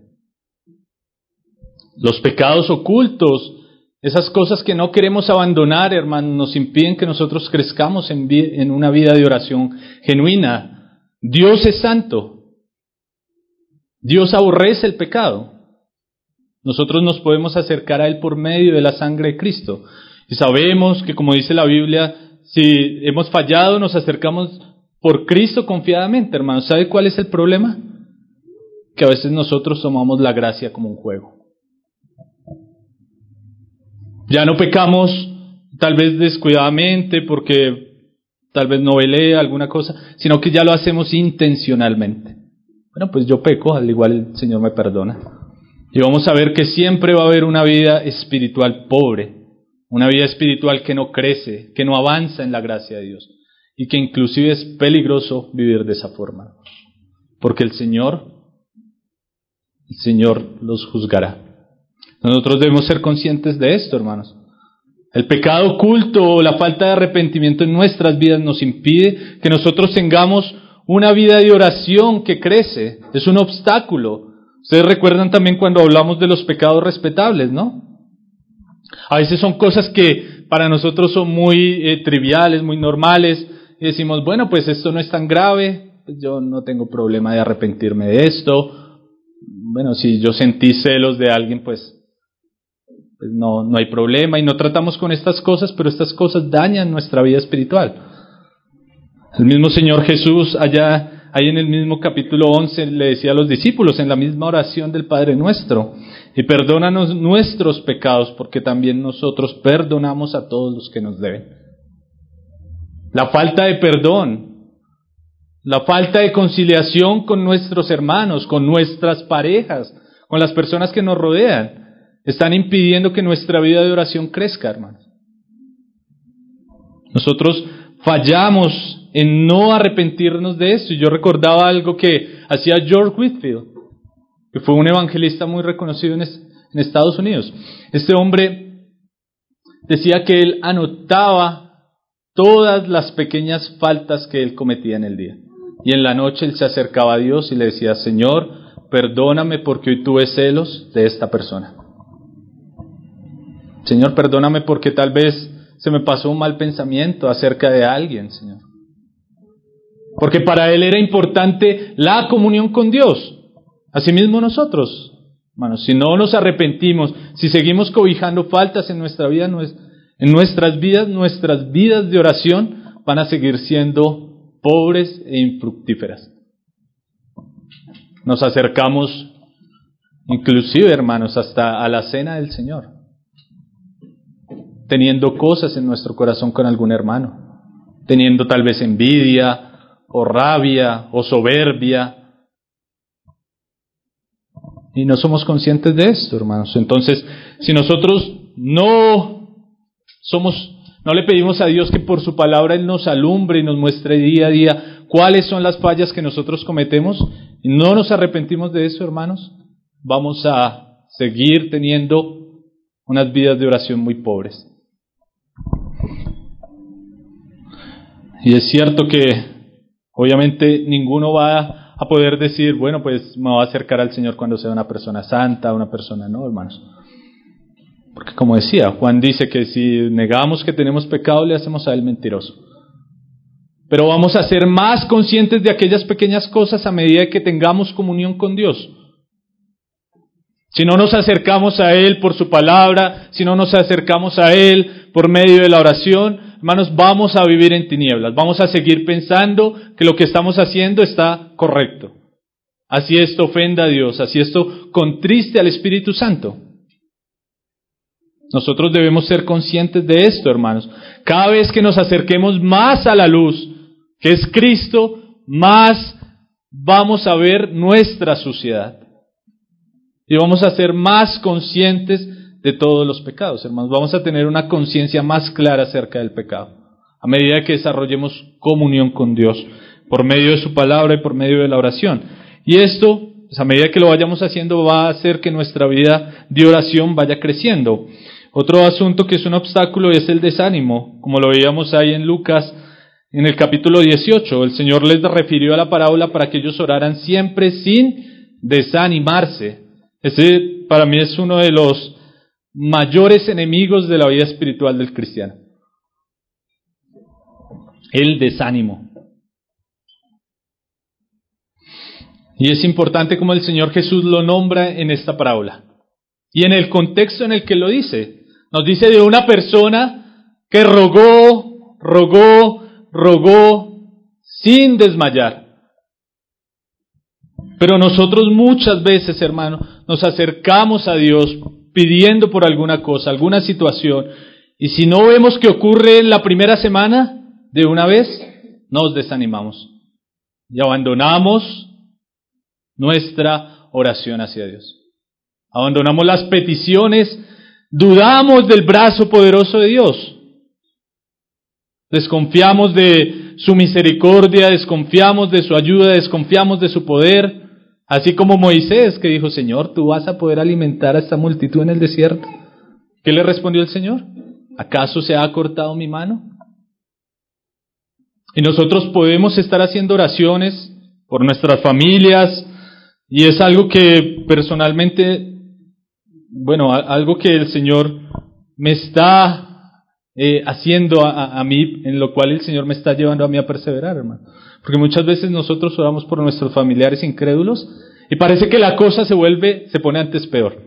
Los pecados ocultos, esas cosas que no queremos abandonar, hermanos, nos impiden que nosotros crezcamos en, vi- en una vida de oración genuina. Dios es santo. Dios aborrece el pecado. Nosotros nos podemos acercar a Él por medio de la sangre de Cristo. Y sabemos que, como dice la Biblia, si hemos fallado, nos acercamos por Cristo confiadamente, hermanos. ¿Sabe cuál es el problema? Que a veces nosotros tomamos la gracia como un juego. Ya no pecamos tal vez descuidadamente porque tal vez no velé alguna cosa, sino que ya lo hacemos intencionalmente. Bueno, pues yo peco, al igual el Señor me perdona. Y vamos a ver que siempre va a haber una vida espiritual pobre, una vida espiritual que no crece, que no avanza en la gracia de Dios, y que inclusive es peligroso vivir de esa forma, porque el Señor, el Señor los juzgará. Nosotros debemos ser conscientes de esto, hermanos. El pecado oculto o la falta de arrepentimiento en nuestras vidas nos impide que nosotros tengamos una vida de oración que crece. Es un obstáculo. Ustedes recuerdan también cuando hablamos de los pecados respetables, ¿no? A veces son cosas que para nosotros son muy eh, triviales, muy normales, y decimos, bueno, pues esto no es tan grave, pues yo no tengo problema de arrepentirme de esto. Bueno, si yo sentí celos de alguien, pues, pues no, no hay problema, y no tratamos con estas cosas, pero estas cosas dañan nuestra vida espiritual. El mismo Señor Jesús allá Ahí en el mismo capítulo once le decía a los discípulos, en la misma oración del Padre Nuestro, y perdónanos nuestros pecados, porque también nosotros perdonamos a todos los que nos deben. La falta de perdón, la falta de conciliación con nuestros hermanos, con nuestras parejas, con las personas que nos rodean, están impidiendo que nuestra vida de oración crezca, hermanos. Nosotros fallamos en no arrepentirnos de esto. Y yo recordaba algo que hacía George Whitefield, que fue un evangelista muy reconocido en, es, en Estados Unidos. Este hombre decía que él anotaba todas las pequeñas faltas que él cometía en el día. Y en la noche él se acercaba a Dios y le decía: Señor, perdóname porque hoy tuve celos de esta persona. Señor, perdóname porque tal vez se me pasó un mal pensamiento acerca de alguien, Señor. Porque para él era importante la comunión con Dios. Asimismo nosotros, hermanos, si no nos arrepentimos, si seguimos cobijando faltas en nuestra vida, en nuestras vidas, nuestras vidas de oración van a seguir siendo pobres e infructíferas. Nos acercamos, inclusive, hermanos, hasta a la cena del Señor, teniendo cosas en nuestro corazón con algún hermano, teniendo tal vez envidia, o rabia, o soberbia, y no somos conscientes de esto, hermanos. Entonces, si nosotros no somos, no le pedimos a Dios que por su palabra Él nos alumbre y nos muestre día a día cuáles son las fallas que nosotros cometemos, y no nos arrepentimos de eso, hermanos, vamos a seguir teniendo unas vidas de oración muy pobres. Y es cierto que obviamente ninguno va a poder decir, bueno, pues me voy a acercar al Señor cuando sea una persona santa, una persona no, hermanos. Porque como decía, Juan dice que si negamos que tenemos pecado, le hacemos a Él mentiroso. Pero vamos a ser más conscientes de aquellas pequeñas cosas a medida que tengamos comunión con Dios. Si no nos acercamos a Él por su palabra, si no nos acercamos a Él por medio de la oración, hermanos, vamos a vivir en tinieblas, vamos a seguir pensando que lo que estamos haciendo está correcto. Así esto ofenda a Dios, así esto contriste al Espíritu Santo. Nosotros debemos ser conscientes de esto, hermanos. Cada vez que nos acerquemos más a la luz, que es Cristo, más vamos a ver nuestra suciedad. Y vamos a ser más conscientes de todos los pecados, hermanos. Vamos a tener una conciencia más clara acerca del pecado, a medida que desarrollemos comunión con Dios, por medio de su palabra y por medio de la oración. Y esto, pues a medida que lo vayamos haciendo, va a hacer que nuestra vida de oración vaya creciendo. Otro asunto que es un obstáculo es el desánimo, como lo veíamos ahí en Lucas, en el capítulo dieciocho. El Señor les refirió a la parábola para que ellos oraran siempre sin desanimarse. Ese para mí es uno de los mayores enemigos de la vida espiritual del cristiano. El desánimo. Y es importante como el Señor Jesús lo nombra en esta parábola. Y en el contexto en el que lo dice. Nos dice de una persona que rogó, rogó, rogó sin desmayar. Pero nosotros muchas veces, hermano, nos acercamos a Dios pidiendo por alguna cosa, alguna situación, y si no vemos que ocurre en la primera semana, de una vez nos desanimamos y abandonamos nuestra oración hacia Dios. Abandonamos las peticiones, dudamos del brazo poderoso de Dios, desconfiamos de su misericordia, desconfiamos de su ayuda, desconfiamos de su poder. Así como Moisés, que dijo: Señor, ¿tú vas a poder alimentar a esta multitud en el desierto? ¿Qué le respondió el Señor? ¿Acaso se ha cortado mi mano? Y nosotros podemos estar haciendo oraciones por nuestras familias, y es algo que personalmente, bueno, algo que el Señor me está eh, haciendo a, a mí, en lo cual el Señor me está llevando a mí a perseverar, hermano. Porque muchas veces nosotros oramos por nuestros familiares incrédulos y parece que la cosa se vuelve, se pone antes peor.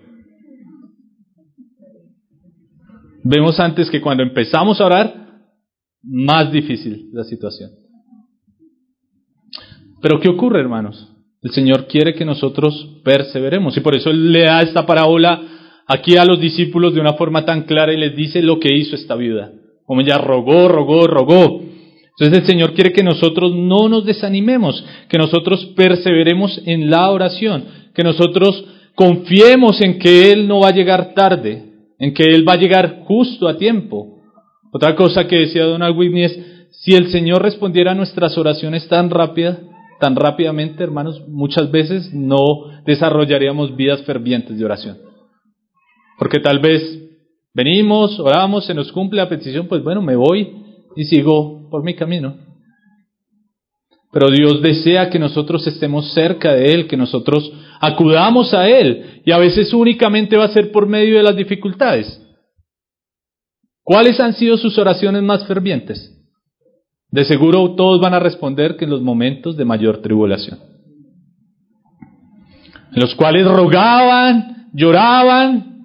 Vemos antes que cuando empezamos a orar, más difícil la situación. Pero ¿qué ocurre, hermanos? El Señor quiere que nosotros perseveremos, y por eso Él le da esta parábola aquí a los discípulos de una forma tan clara y les dice lo que hizo esta viuda. Como ella rogó, rogó, rogó. Entonces el Señor quiere que nosotros no nos desanimemos, que nosotros perseveremos en la oración, que nosotros confiemos en que Él no va a llegar tarde, en que Él va a llegar justo a tiempo. Otra cosa que decía Donald Whitney es: si el Señor respondiera a nuestras oraciones tan rápida, tan rápidamente, hermanos, muchas veces no desarrollaríamos vidas fervientes de oración. Porque tal vez venimos, oramos, se nos cumple la petición, pues bueno, me voy y sigo por mi camino. Pero Dios desea que nosotros estemos cerca de Él, que nosotros acudamos a Él, y a veces únicamente va a ser por medio de las dificultades. ¿Cuáles han sido sus oraciones más fervientes? De seguro todos van a responder que en los momentos de mayor tribulación, en los cuales rogaban, lloraban,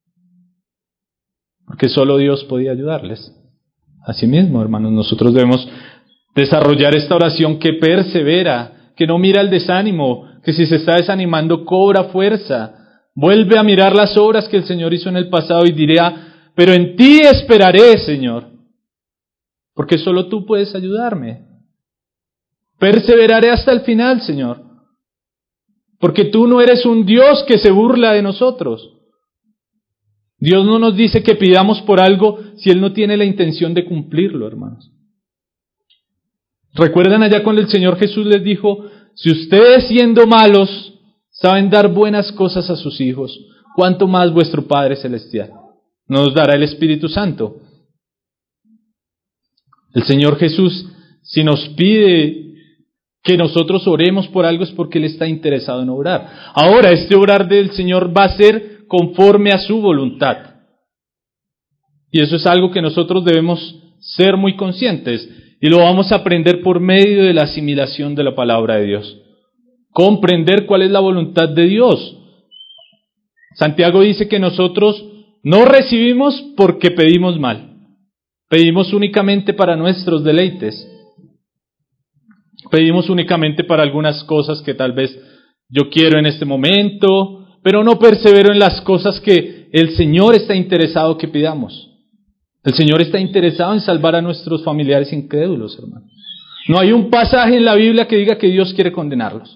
porque solo Dios podía ayudarles. Asimismo, hermanos, nosotros debemos desarrollar esta oración que persevera, que no mira el desánimo, que si se está desanimando cobra fuerza, vuelve a mirar las obras que el Señor hizo en el pasado y dirá: pero en ti esperaré, Señor, porque solo tú puedes ayudarme. Perseveraré hasta el final, Señor, porque tú no eres un Dios que se burla de nosotros. Dios no nos dice que pidamos por algo si Él no tiene la intención de cumplirlo, hermanos. ¿Recuerdan allá cuando el Señor Jesús les dijo: si ustedes siendo malos saben dar buenas cosas a sus hijos, cuánto más vuestro Padre Celestial nos dará el Espíritu Santo? El Señor Jesús, si nos pide que nosotros oremos por algo, es porque Él está interesado en orar. Ahora, este orar del Señor va a ser conforme a su voluntad. Y eso es algo que nosotros debemos ser muy conscientes. Y lo vamos a aprender por medio de la asimilación de la palabra de Dios. Comprender cuál es la voluntad de Dios. Santiago dice que nosotros no recibimos porque pedimos mal. Pedimos únicamente para nuestros deleites. Pedimos únicamente para algunas cosas que tal vez yo quiero en este momento, pero no persevero en las cosas que el Señor está interesado que pidamos. El Señor está interesado en salvar a nuestros familiares incrédulos, hermanos. No hay un pasaje en la Biblia que diga que Dios quiere condenarlos.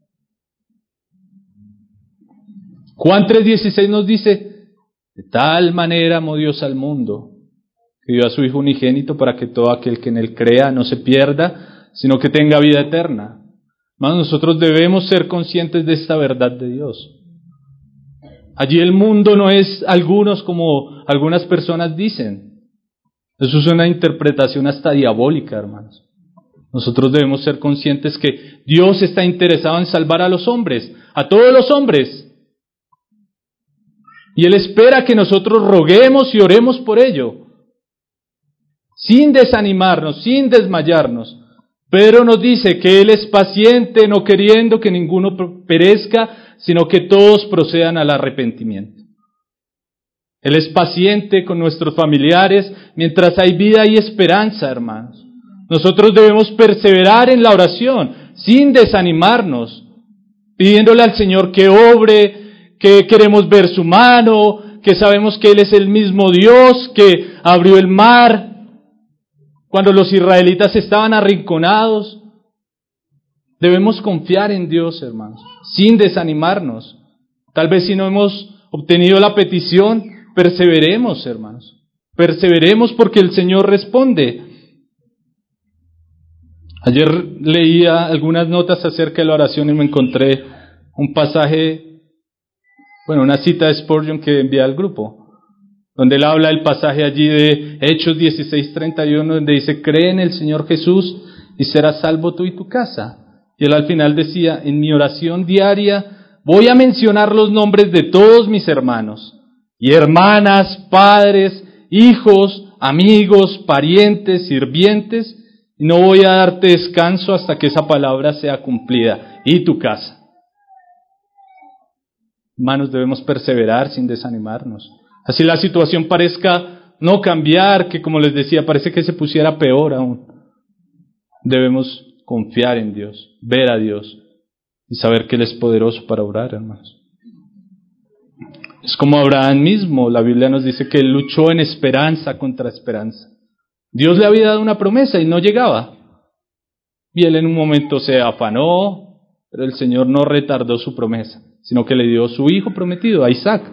Juan tres dieciséis nos dice: de tal manera amó Dios al mundo, que dio a su Hijo unigénito para que todo aquel que en Él crea no se pierda, sino que tenga vida eterna. Hermanos, nosotros debemos ser conscientes de esta verdad de Dios. Allí el mundo no es algunos como algunas personas dicen. Eso es una interpretación hasta diabólica, hermanos. Nosotros debemos ser conscientes que Dios está interesado en salvar a los hombres, a todos los hombres. Y Él espera que nosotros roguemos y oremos por ello, sin desanimarnos, sin desmayarnos. Pedro nos dice que Él es paciente, no queriendo que ninguno perezca, sino que todos procedan al arrepentimiento. Él es paciente con nuestros familiares. Mientras hay vida y esperanza, hermanos. Nosotros debemos perseverar en la oración, sin desanimarnos, pidiéndole al Señor que obre, que queremos ver su mano, que sabemos que Él es el mismo Dios que abrió el mar cuando los israelitas estaban arrinconados. Debemos confiar en Dios, hermanos, sin desanimarnos. Tal vez si no hemos obtenido la petición, perseveremos, hermanos. Perseveremos porque el Señor responde. Ayer leía algunas notas acerca de la oración y me encontré un pasaje, bueno, una cita de Spurgeon que envía al grupo, donde él habla el pasaje allí de Hechos dieciséis treinta y uno, donde dice: cree en el Señor Jesús y serás salvo tú y tu casa. Y él al final decía: en mi oración diaria voy a mencionar los nombres de todos mis hermanos y hermanas, padres, hijos, amigos, parientes, sirvientes, y no voy a darte descanso hasta que esa palabra sea cumplida. Y tu casa. Hermanos, debemos perseverar sin desanimarnos. Así la situación parezca no cambiar, que como les decía, parece que se pusiera peor aún. Debemos confiar en Dios, ver a Dios y saber que Él es poderoso para obrar, hermanos. Es como Abraham mismo, la Biblia nos dice que él luchó en esperanza contra esperanza. Dios le había dado una promesa y no llegaba. Y él en un momento se afanó, pero el Señor no retardó su promesa, sino que le dio su hijo prometido, a Isaac.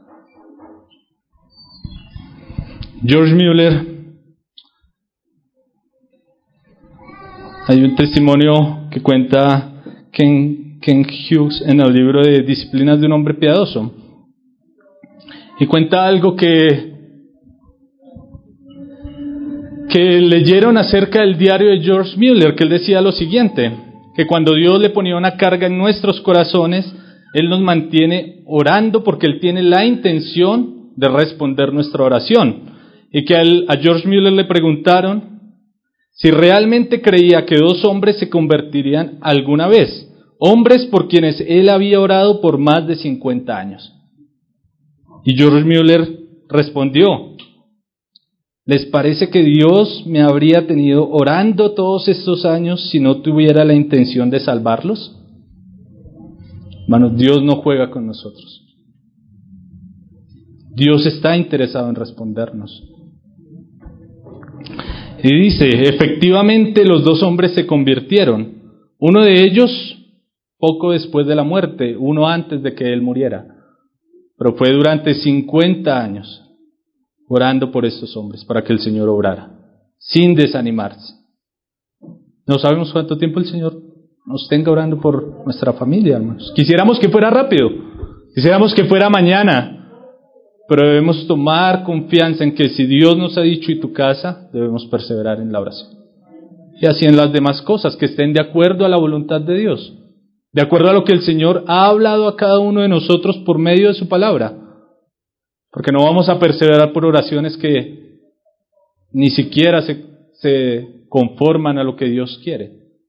George Mueller, hay un testimonio que cuenta Ken, Ken Hughes en el libro de Disciplinas de un hombre piadoso. Y cuenta algo que, que leyeron acerca del diario de George Mueller, que él decía lo siguiente, que cuando Dios le ponía una carga en nuestros corazones, Él nos mantiene orando porque Él tiene la intención de responder nuestra oración. Y que a, él, a George Mueller le preguntaron si realmente creía que dos hombres se convertirían alguna vez, hombres por quienes él había orado por más de cincuenta años. Y George Mueller respondió: ¿les parece que Dios me habría tenido orando todos estos años si no tuviera la intención de salvarlos? Hermanos, Dios no juega con nosotros. Dios está interesado en respondernos. Y dice, efectivamente los dos hombres se convirtieron, uno de ellos poco después de la muerte, uno antes de que él muriera, pero fue durante cincuenta años orando por estos hombres para que el Señor obrara, sin desanimarse. No sabemos cuánto tiempo el Señor nos tenga orando por nuestra familia, hermanos. Quisiéramos que fuera rápido, quisiéramos que fuera mañana, pero debemos tomar confianza en que si Dios nos ha dicho y tu casa, debemos perseverar en la oración. Y así en las demás cosas, que estén de acuerdo a la voluntad de Dios, de acuerdo a lo que el Señor ha hablado a cada uno de nosotros por medio de su palabra. Porque no vamos a perseverar por oraciones que ni siquiera se, se conforman a lo que Dios quiere.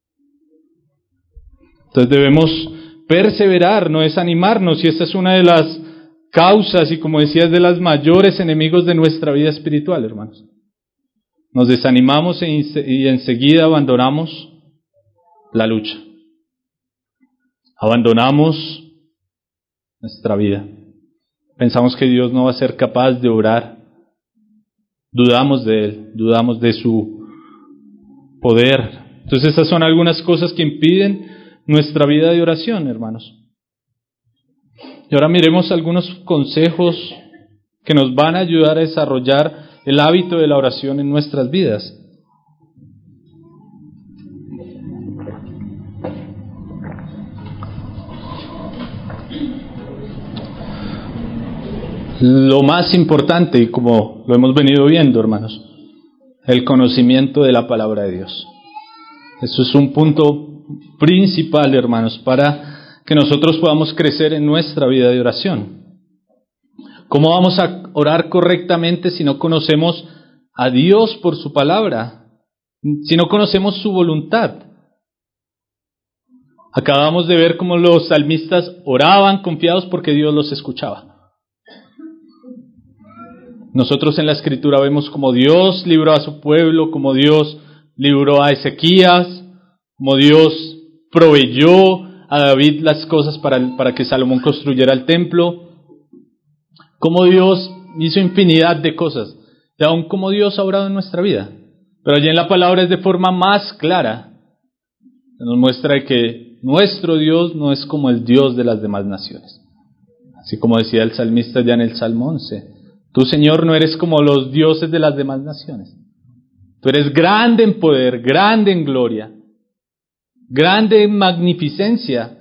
Entonces debemos perseverar, no desanimarnos, y esta es una de las causas, y como decía, es de las mayores enemigos de nuestra vida espiritual, hermanos. Nos desanimamos y enseguida abandonamos la lucha. Abandonamos nuestra vida. Pensamos que Dios no va a ser capaz de obrar. Dudamos de Él, dudamos de su poder. Entonces esas son algunas cosas que impiden nuestra vida de oración, hermanos. Y ahora miremos algunos consejos que nos van a ayudar a desarrollar el hábito de la oración en nuestras vidas. Lo más importante, y como lo hemos venido viendo, hermanos, el conocimiento de la palabra de Dios. Eso es un punto principal, hermanos, para que nosotros podamos crecer en nuestra vida de oración. ¿Cómo vamos a orar correctamente si no conocemos a Dios por su palabra? Si no conocemos su voluntad. Acabamos de ver cómo los salmistas oraban confiados porque Dios los escuchaba. Nosotros en la Escritura vemos cómo Dios libró a su pueblo, cómo Dios libró a Ezequías, cómo Dios proveyó a David las cosas para, para que Salomón construyera el templo, cómo Dios hizo infinidad de cosas, y aún cómo Dios ha obrado en nuestra vida. Pero allí en la palabra es de forma más clara, nos muestra que nuestro Dios no es como el Dios de las demás naciones. Así como decía el salmista ya en el Salmo once, tú, Señor, no eres como los dioses de las demás naciones. Tú eres grande en poder, grande en gloria, grande en magnificencia.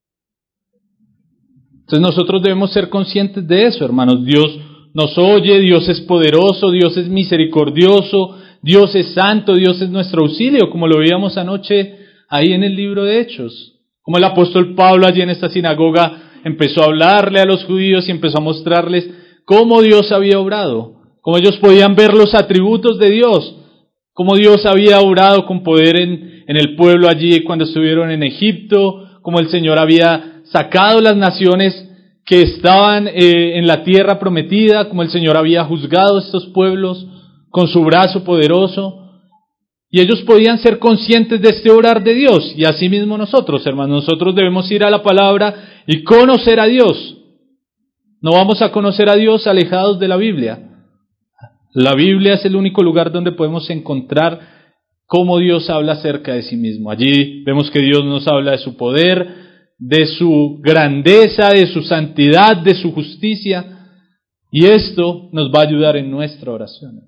Entonces nosotros debemos ser conscientes de eso, hermanos. Dios nos oye, Dios es poderoso, Dios es misericordioso, Dios es santo, Dios es nuestro auxilio, como lo veíamos anoche ahí en el libro de Hechos. Como el apóstol Pablo allí en esta sinagoga empezó a hablarle a los judíos y empezó a mostrarles cómo Dios había obrado, cómo ellos podían ver los atributos de Dios, cómo Dios había obrado con poder en, en el pueblo allí cuando estuvieron en Egipto, cómo el Señor había sacado las naciones que estaban eh, en la tierra prometida, cómo el Señor había juzgado a estos pueblos con su brazo poderoso, y ellos podían ser conscientes de este obrar de Dios, y así mismo nosotros, hermanos, nosotros debemos ir a la palabra y conocer a Dios. No vamos a conocer a Dios alejados de la Biblia. La Biblia es el único lugar donde podemos encontrar cómo Dios habla acerca de sí mismo. Allí vemos que Dios nos habla de su poder, de su grandeza, de su santidad, de su justicia, y esto nos va a ayudar en nuestra oración.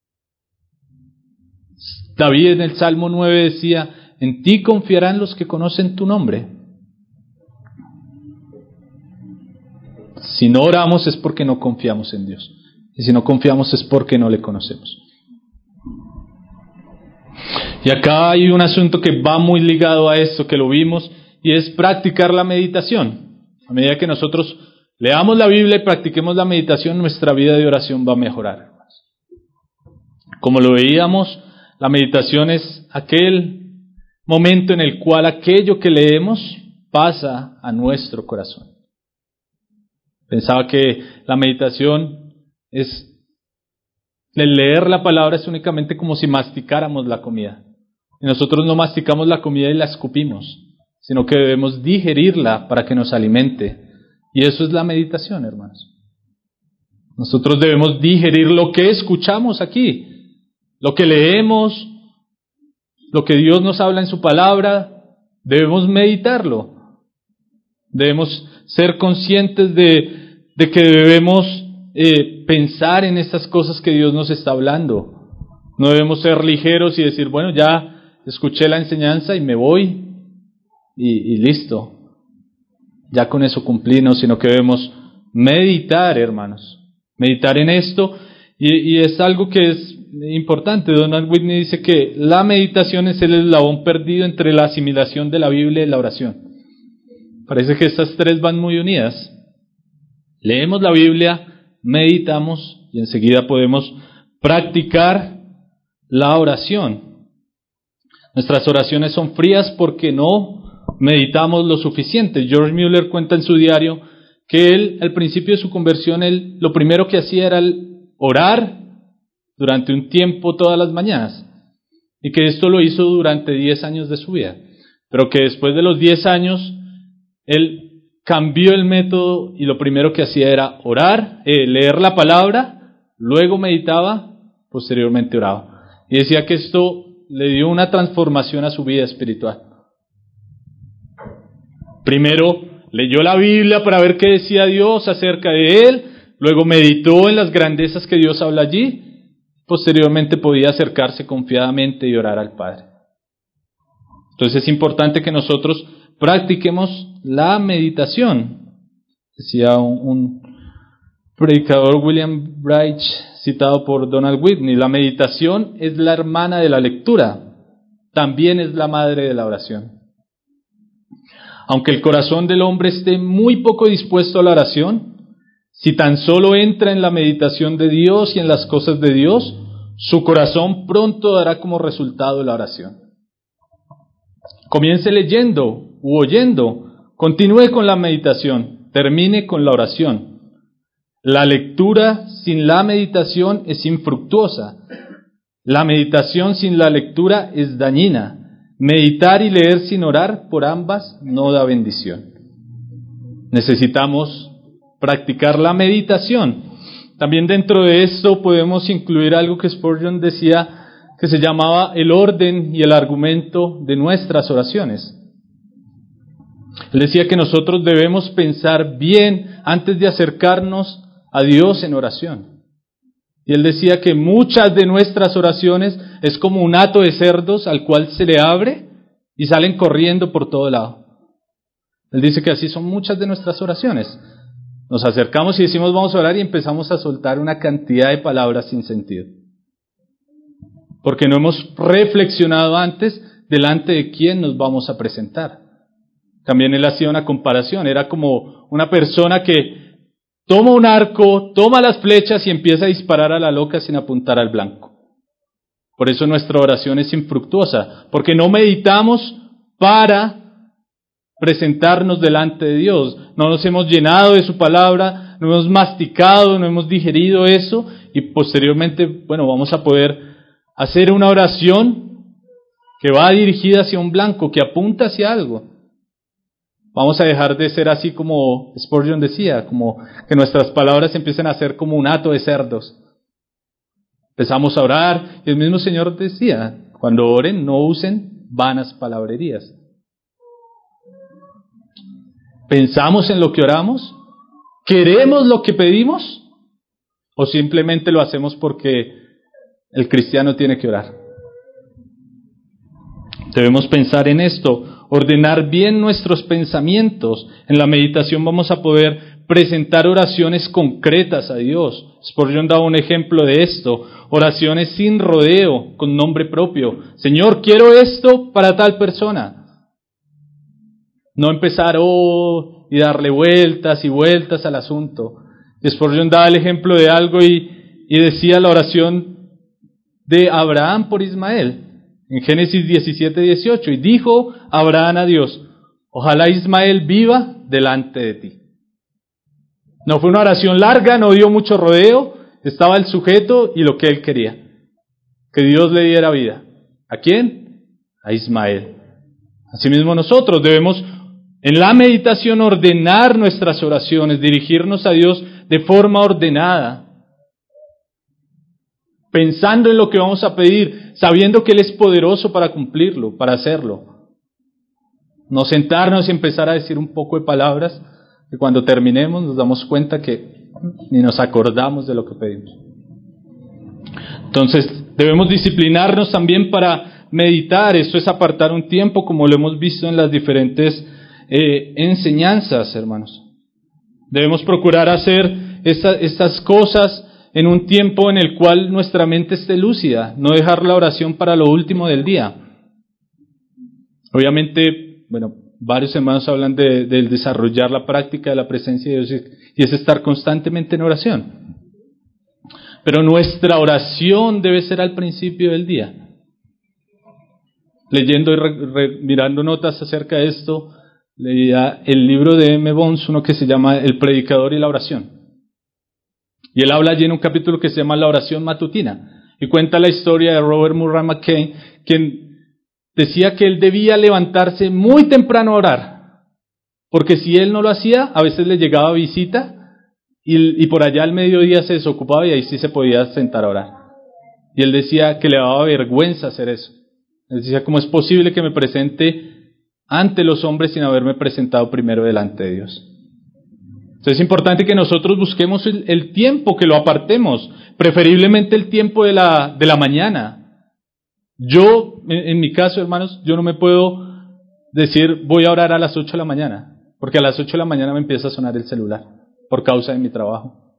David en el Salmo nueve decía, en ti confiarán los que conocen tu nombre. Si no oramos es porque no confiamos en Dios. Y si no confiamos es porque no le conocemos. Y acá hay un asunto que va muy ligado a esto, que lo vimos, y es practicar la meditación. A medida que nosotros leamos la Biblia y practiquemos la meditación, nuestra vida de oración va a mejorar. Como lo veíamos, la meditación es aquel momento en el cual aquello que leemos pasa a nuestro corazón. Pensaba que la meditación es, el leer la palabra es únicamente como si masticáramos la comida. Y nosotros no masticamos la comida y la escupimos, sino que debemos digerirla para que nos alimente. Y eso es la meditación, hermanos. Nosotros debemos digerir lo que escuchamos aquí, lo que leemos, lo que Dios nos habla en su palabra, debemos meditarlo. Debemos ser conscientes de, de que debemos eh, pensar en estas cosas que Dios nos está hablando. No debemos ser ligeros y decir, bueno, ya escuché la enseñanza y me voy y, y listo. Ya con eso cumplí, no, sino que debemos meditar, hermanos. Meditar en esto y, y es algo que es importante. Donald Whitney dice que la meditación es el eslabón perdido entre la asimilación de la Biblia y la oración. Parece que estas tres van muy unidas. Leemos la Biblia, meditamos y enseguida podemos practicar la oración. Nuestras oraciones son frías porque no meditamos lo suficiente. George Mueller cuenta en su diario que él, al principio de su conversión, él lo primero que hacía era orar durante un tiempo todas las mañanas, y que esto lo hizo durante diez años de su vida, pero que después de los diez años él cambió el método y lo primero que hacía era orar, eh, leer la palabra, luego meditaba, posteriormente oraba, y decía que esto le dio una transformación a su vida espiritual. Primero leyó la Biblia para ver qué decía Dios acerca de él, luego meditó en las grandezas que Dios habla allí, posteriormente podía acercarse confiadamente y orar al Padre. Entonces es importante que nosotros practiquemos la meditación. Decía un, un predicador, William Bright, citado por Donald Whitney, la meditación es la hermana de la lectura, también es la madre de la oración. Aunque el corazón del hombre esté muy poco dispuesto a la oración, si tan solo entra en la meditación de Dios y en las cosas de Dios, su corazón pronto dará como resultado la oración. Comience leyendo u oyendo, continúe con la meditación, termine con la oración. La lectura sin la meditación es infructuosa. La meditación sin la lectura es dañina. Meditar y leer sin orar, por ambas no da bendición. Necesitamos practicar la meditación. También dentro de esto podemos incluir algo que Spurgeon decía que se llamaba el orden y el argumento de nuestras oraciones. Él decía que nosotros debemos pensar bien antes de acercarnos a Dios en oración. Y él decía que muchas de nuestras oraciones es como un hato de cerdos al cual se le abre y salen corriendo por todo lado. Él dice que así son muchas de nuestras oraciones. Nos acercamos y decimos vamos a orar y empezamos a soltar una cantidad de palabras sin sentido. Porque no hemos reflexionado antes delante de quién nos vamos a presentar. También él hacía una comparación, era como una persona que toma un arco, toma las flechas y empieza a disparar a la loca sin apuntar al blanco. Por eso nuestra oración es infructuosa, porque no meditamos para presentarnos delante de Dios. No nos hemos llenado de su palabra, no hemos masticado, no hemos digerido eso y posteriormente, bueno, vamos a poder hacer una oración que va dirigida hacia un blanco, que apunta hacia algo. Vamos a dejar de ser así como Spurgeon decía, como que nuestras palabras empiecen a ser como un hato de cerdos. Empezamos a orar y el mismo Señor decía, cuando oren no usen vanas palabrerías. ¿Pensamos en lo que oramos? ¿Queremos lo que pedimos? ¿O simplemente lo hacemos porque el cristiano tiene que orar? Debemos pensar en esto, ordenar bien nuestros pensamientos. En la meditación vamos a poder presentar oraciones concretas a Dios. Spurgeon daba un ejemplo de esto, oraciones sin rodeo, con nombre propio. Señor, quiero esto para tal persona. No empezar oh, y darle vueltas y vueltas al asunto. Spurgeon daba el ejemplo de algo y, y decía la oración de Abraham por Ismael, en Génesis diecisiete, dieciocho, y dijo Abraham a Dios, ojalá Ismael viva delante de ti. No fue una oración larga, no dio mucho rodeo, estaba el sujeto y lo que él quería, que Dios le diera vida. ¿A quién? A Ismael. Asimismo nosotros debemos en la meditación ordenar nuestras oraciones, dirigirnos a Dios de forma ordenada, pensando en lo que vamos a pedir, sabiendo que Él es poderoso para cumplirlo, para hacerlo. No sentarnos y empezar a decir un poco de palabras que cuando terminemos nos damos cuenta que ni nos acordamos de lo que pedimos. Entonces debemos disciplinarnos también para meditar. Esto es apartar un tiempo, como lo hemos visto en las diferentes eh, enseñanzas, hermanos. Debemos procurar hacer esta, estas cosas en un tiempo en el cual nuestra mente esté lúcida, no dejar la oración para lo último del día. Obviamente, bueno, varios hermanos hablan de, de desarrollar la práctica de la presencia de Dios y es estar constantemente en oración. Pero nuestra oración debe ser al principio del día. Leyendo y re, re, mirando notas acerca de esto, leía el libro de M. Bones, uno que se llama El Predicador y la Oración. Y él habla allí en un capítulo que se llama La Oración Matutina. Y cuenta la historia de Robert Murray McCain, quien decía que él debía levantarse muy temprano a orar. Porque si él no lo hacía, a veces le llegaba visita y, y por allá al mediodía se desocupaba y ahí sí se podía sentar a orar. Y él decía que le daba vergüenza hacer eso. Él decía, ¿cómo es posible que me presente ante los hombres sin haberme presentado primero delante de Dios? Entonces es importante que nosotros busquemos el, el tiempo, que lo apartemos, preferiblemente el tiempo de la, de la mañana. Yo, en, en mi caso, hermanos, yo no me puedo decir voy a orar a las ocho de la mañana, porque a las ocho de la mañana me empieza a sonar el celular, por causa de mi trabajo.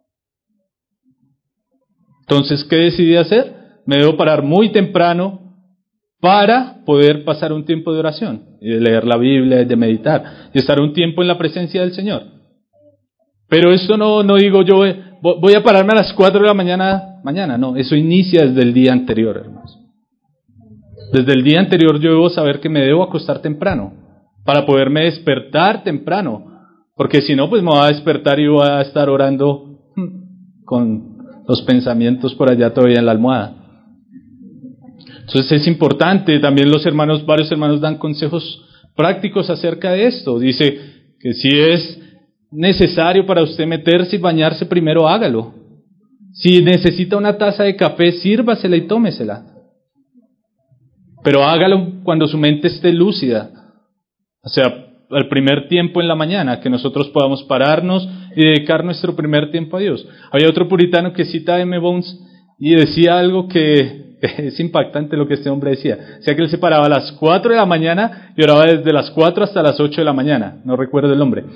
Entonces, ¿qué decidí hacer? Me debo parar muy temprano para poder pasar un tiempo de oración, y de leer la Biblia, de meditar, y estar un tiempo en la presencia del Señor. Pero esto no, no digo yo, voy a pararme a las cuatro de la mañana, mañana, no, eso inicia desde el día anterior, hermanos. Desde el día anterior yo debo saber que me debo acostar temprano, para poderme despertar temprano, porque si no, pues me voy a despertar y voy a estar orando con los pensamientos por allá todavía en la almohada. Entonces es importante, también los hermanos, varios hermanos dan consejos prácticos acerca de esto. Dice que si es necesario para usted meterse y bañarse primero, hágalo. Si necesita una taza de café, sírvasela y tómesela. Pero hágalo cuando su mente esté lúcida. O sea, el primer tiempo en la mañana, que nosotros podamos pararnos y dedicar nuestro primer tiempo a Dios. Había otro puritano que cita a M. Bones y decía algo que es impactante lo que este hombre decía. Decía que él se paraba a las cuatro de la mañana y oraba desde las cuatro hasta las ocho de la mañana. No recuerdo el nombre.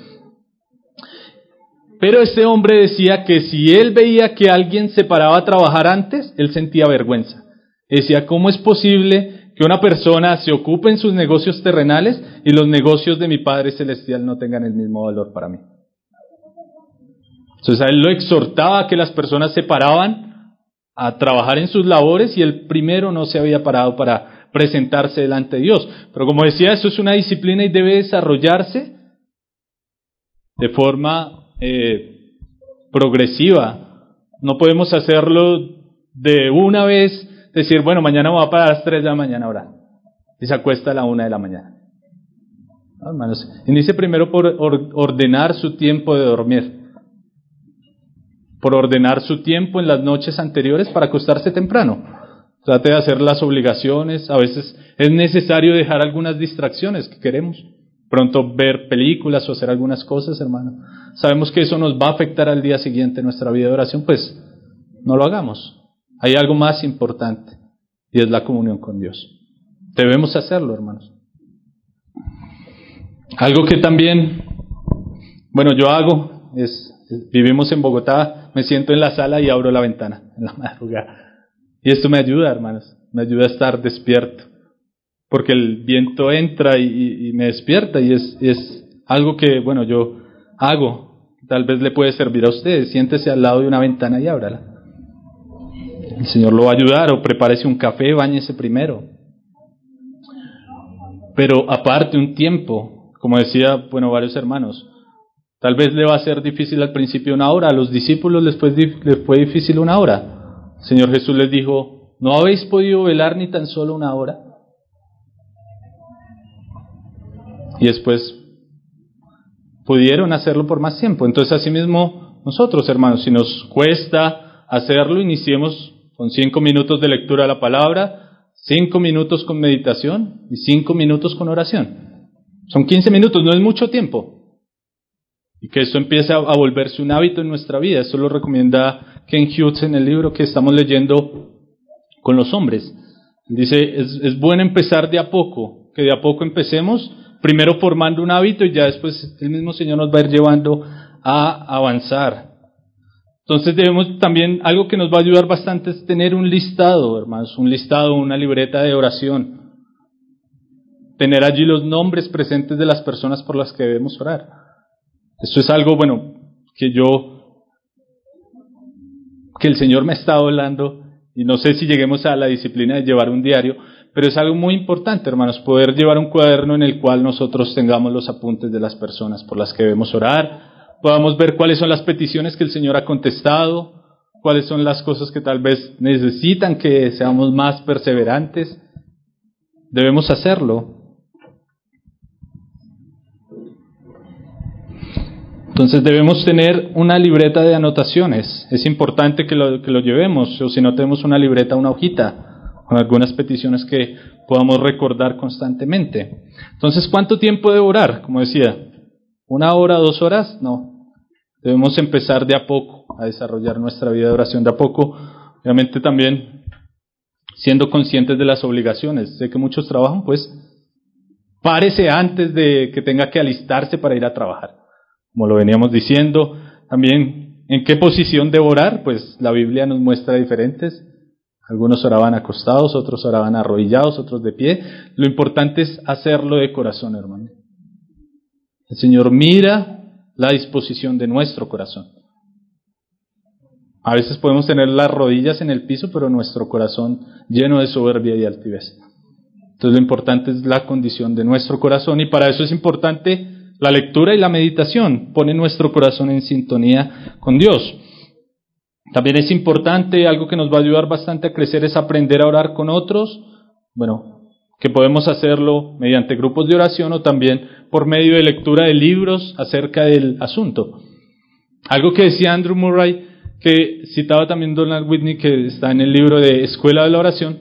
Pero este hombre decía que si él veía que alguien se paraba a trabajar antes, él sentía vergüenza. Decía, ¿cómo es posible que una persona se ocupe en sus negocios terrenales y los negocios de mi Padre Celestial no tengan el mismo valor para mí? Entonces a él lo exhortaba a que las personas se paraban a trabajar en sus labores y él primero no se había parado para presentarse delante de Dios. Pero como decía, eso es una disciplina y debe desarrollarse de forma eh, progresiva. No podemos hacerlo de una vez, decir, bueno, mañana me voy a parar a las tres de la mañana a orar y se acuesta a la una de la mañana. No, hermanos, inicie primero por or- ordenar su tiempo de dormir, por ordenar su tiempo en las noches anteriores para acostarse temprano. Trate de hacer las obligaciones. A veces es necesario dejar algunas distracciones que queremos. Pronto ver películas o hacer algunas cosas, hermano. Sabemos que eso nos va a afectar al día siguiente en nuestra vida de oración, pues no lo hagamos. Hay algo más importante y es la comunión con Dios. Debemos hacerlo, hermanos. Algo que también, bueno, yo hago Es, es, vivimos en Bogotá, me siento en la sala y abro la ventana en la madrugada. Y esto me ayuda, hermanos, me ayuda a estar despierto. Porque el viento entra y, y, y me despierta y es, es algo que, bueno, yo hago. Tal vez le puede servir a ustedes. Siéntese al lado de una ventana y ábrala. El Señor lo va a ayudar, o prepárese un café, báñese primero. Pero aparte un tiempo, como decía, bueno, varios hermanos, tal vez le va a ser difícil al principio una hora, a los discípulos les fue, les fue difícil una hora. El Señor Jesús les dijo, ¿no habéis podido velar ni tan solo una hora? Y después pudieron hacerlo por más tiempo. Entonces así mismo nosotros, hermanos, si nos cuesta hacerlo, iniciemos con cinco minutos de lectura de la palabra, cinco minutos con meditación y cinco minutos con oración. Son quince minutos, no es mucho tiempo. Y que eso empiece a, a volverse un hábito en nuestra vida. Eso lo recomienda Ken Hughes en el libro que estamos leyendo con los hombres. Dice, es, es bueno empezar de a poco, que de a poco empecemos, primero formando un hábito y ya después el mismo Señor nos va a ir llevando a avanzar. Entonces debemos también, algo que nos va a ayudar bastante es tener un listado, hermanos, un listado, una libreta de oración. Tener allí los nombres presentes de las personas por las que debemos orar. Esto es algo, bueno, que yo, que el Señor me está hablando, y no sé si lleguemos a la disciplina de llevar un diario, pero es algo muy importante, hermanos, poder llevar un cuaderno en el cual nosotros tengamos los apuntes de las personas por las que debemos orar, podamos ver cuáles son las peticiones que el Señor ha contestado, cuáles son las cosas que tal vez necesitan que seamos más perseverantes. Debemos hacerlo. Entonces debemos tener una libreta de anotaciones. Es importante que lo, que lo llevemos, o si no tenemos una libreta, una hojita, con algunas peticiones que podamos recordar constantemente. Entonces, ¿cuánto tiempo debo orar? Como decía, ¿una hora, dos horas? No. Debemos empezar de a poco a desarrollar nuestra vida de oración de a poco. Obviamente también siendo conscientes de las obligaciones. Sé que muchos trabajan, pues párese antes de que tenga que alistarse para ir a trabajar. Como lo veníamos diciendo, también en qué posición debo orar, pues la Biblia nos muestra diferentes. Algunos oraban acostados, otros oraban arrodillados, otros de pie. Lo importante es hacerlo de corazón, hermano. El Señor mira la disposición de nuestro corazón. A veces podemos tener las rodillas en el piso, pero nuestro corazón lleno de soberbia y altivez. Entonces lo importante es la condición de nuestro corazón, y para eso es importante la lectura y la meditación. Pone nuestro corazón en sintonía con Dios. También es importante, algo que nos va a ayudar bastante a crecer, es aprender a orar con otros. Bueno, que podemos hacerlo mediante grupos de oración o también por medio de lectura de libros acerca del asunto. Algo que decía Andrew Murray, que citaba también Donald Whitney, que está en el libro de Escuela de la Oración.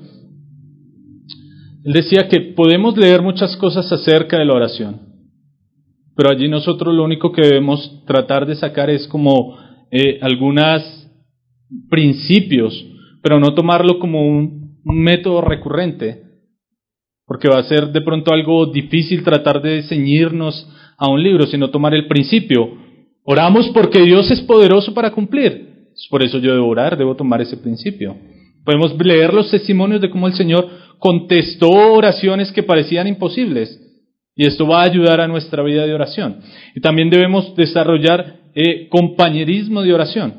Él decía que podemos leer muchas cosas acerca de la oración, pero allí nosotros lo único que debemos tratar de sacar es como eh, algunas principios, pero no tomarlo como un, un método recurrente, porque va a ser de pronto algo difícil tratar de ceñirnos a un libro, sino tomar el principio. Oramos porque Dios es poderoso para cumplir. Por eso yo debo orar, debo tomar ese principio. Podemos leer los testimonios de cómo el Señor contestó oraciones que parecían imposibles, y esto va a ayudar a nuestra vida de oración. Y también debemos desarrollar eh, compañerismo de oración.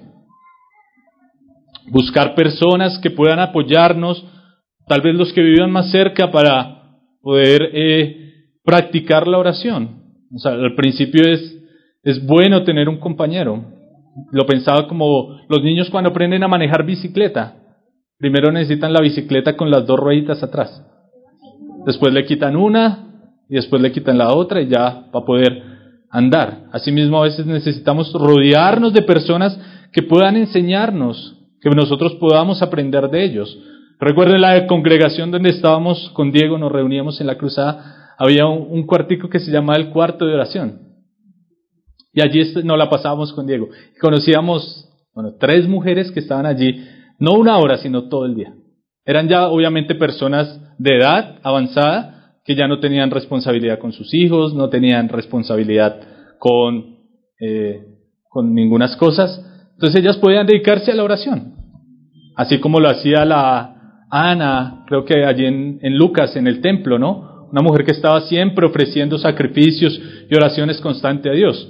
Buscar personas que puedan apoyarnos, tal vez los que vivan más cerca, para poder eh, practicar la oración. O sea, al principio es, es bueno tener un compañero. Lo pensaba como los niños cuando aprenden a manejar bicicleta. Primero necesitan la bicicleta con las dos rueditas atrás. Después le quitan una y después le quitan la otra y ya va a poder andar. Asimismo, a veces necesitamos rodearnos de personas que puedan enseñarnos, que nosotros podamos aprender de ellos. Recuerden la congregación donde estábamos con Diego, nos reuníamos en la cruzada, había un, un cuartico que se llamaba el cuarto de oración. Y allí nos la pasábamos con Diego. Conocíamos, bueno, tres mujeres que estaban allí, no una hora, sino todo el día. Eran ya obviamente personas de edad avanzada, que ya no tenían responsabilidad con sus hijos, no tenían responsabilidad con... Eh, con ningunas cosas. Entonces ellas podían dedicarse a la oración, así como lo hacía la Ana, creo que allí en, en Lucas, en el templo, ¿no? Una mujer que estaba siempre ofreciendo sacrificios y oraciones constantes a Dios.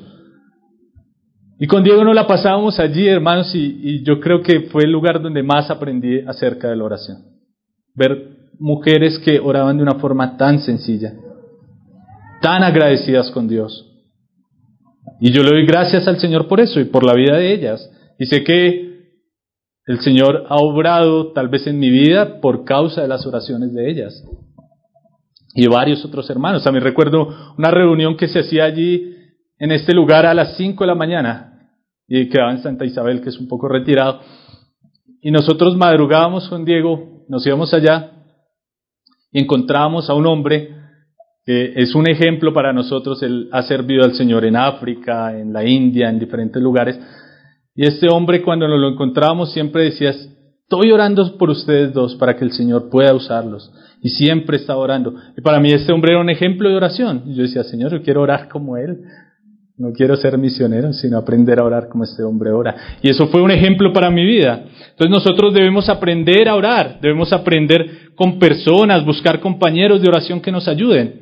Y con Diego nos la pasábamos allí, hermanos, y, y yo creo que fue el lugar donde más aprendí acerca de la oración. Ver mujeres que oraban de una forma tan sencilla, tan agradecidas con Dios. Y yo le doy gracias al Señor por eso y por la vida de ellas. Y sé que el Señor ha obrado tal vez en mi vida por causa de las oraciones de ellas. Y de varios otros hermanos. También recuerdo una reunión que se hacía allí en este lugar a las cinco de la mañana. Y quedaba en Santa Isabel, que es un poco retirado. Y nosotros madrugábamos con Diego, nos íbamos allá y encontrábamos a un hombre que es un ejemplo para nosotros. Él ha servido al Señor en África, en la India, en diferentes lugares. Y este hombre, cuando nos lo encontrábamos, siempre decía: estoy orando por ustedes dos para que el Señor pueda usarlos. Y siempre estaba orando. Y para mí este hombre era un ejemplo de oración. Y yo decía: Señor, yo quiero orar como él. No quiero ser misionero, sino aprender a orar como este hombre ora. Y eso fue un ejemplo para mi vida. Entonces nosotros debemos aprender a orar, debemos aprender con personas, buscar compañeros de oración que nos ayuden.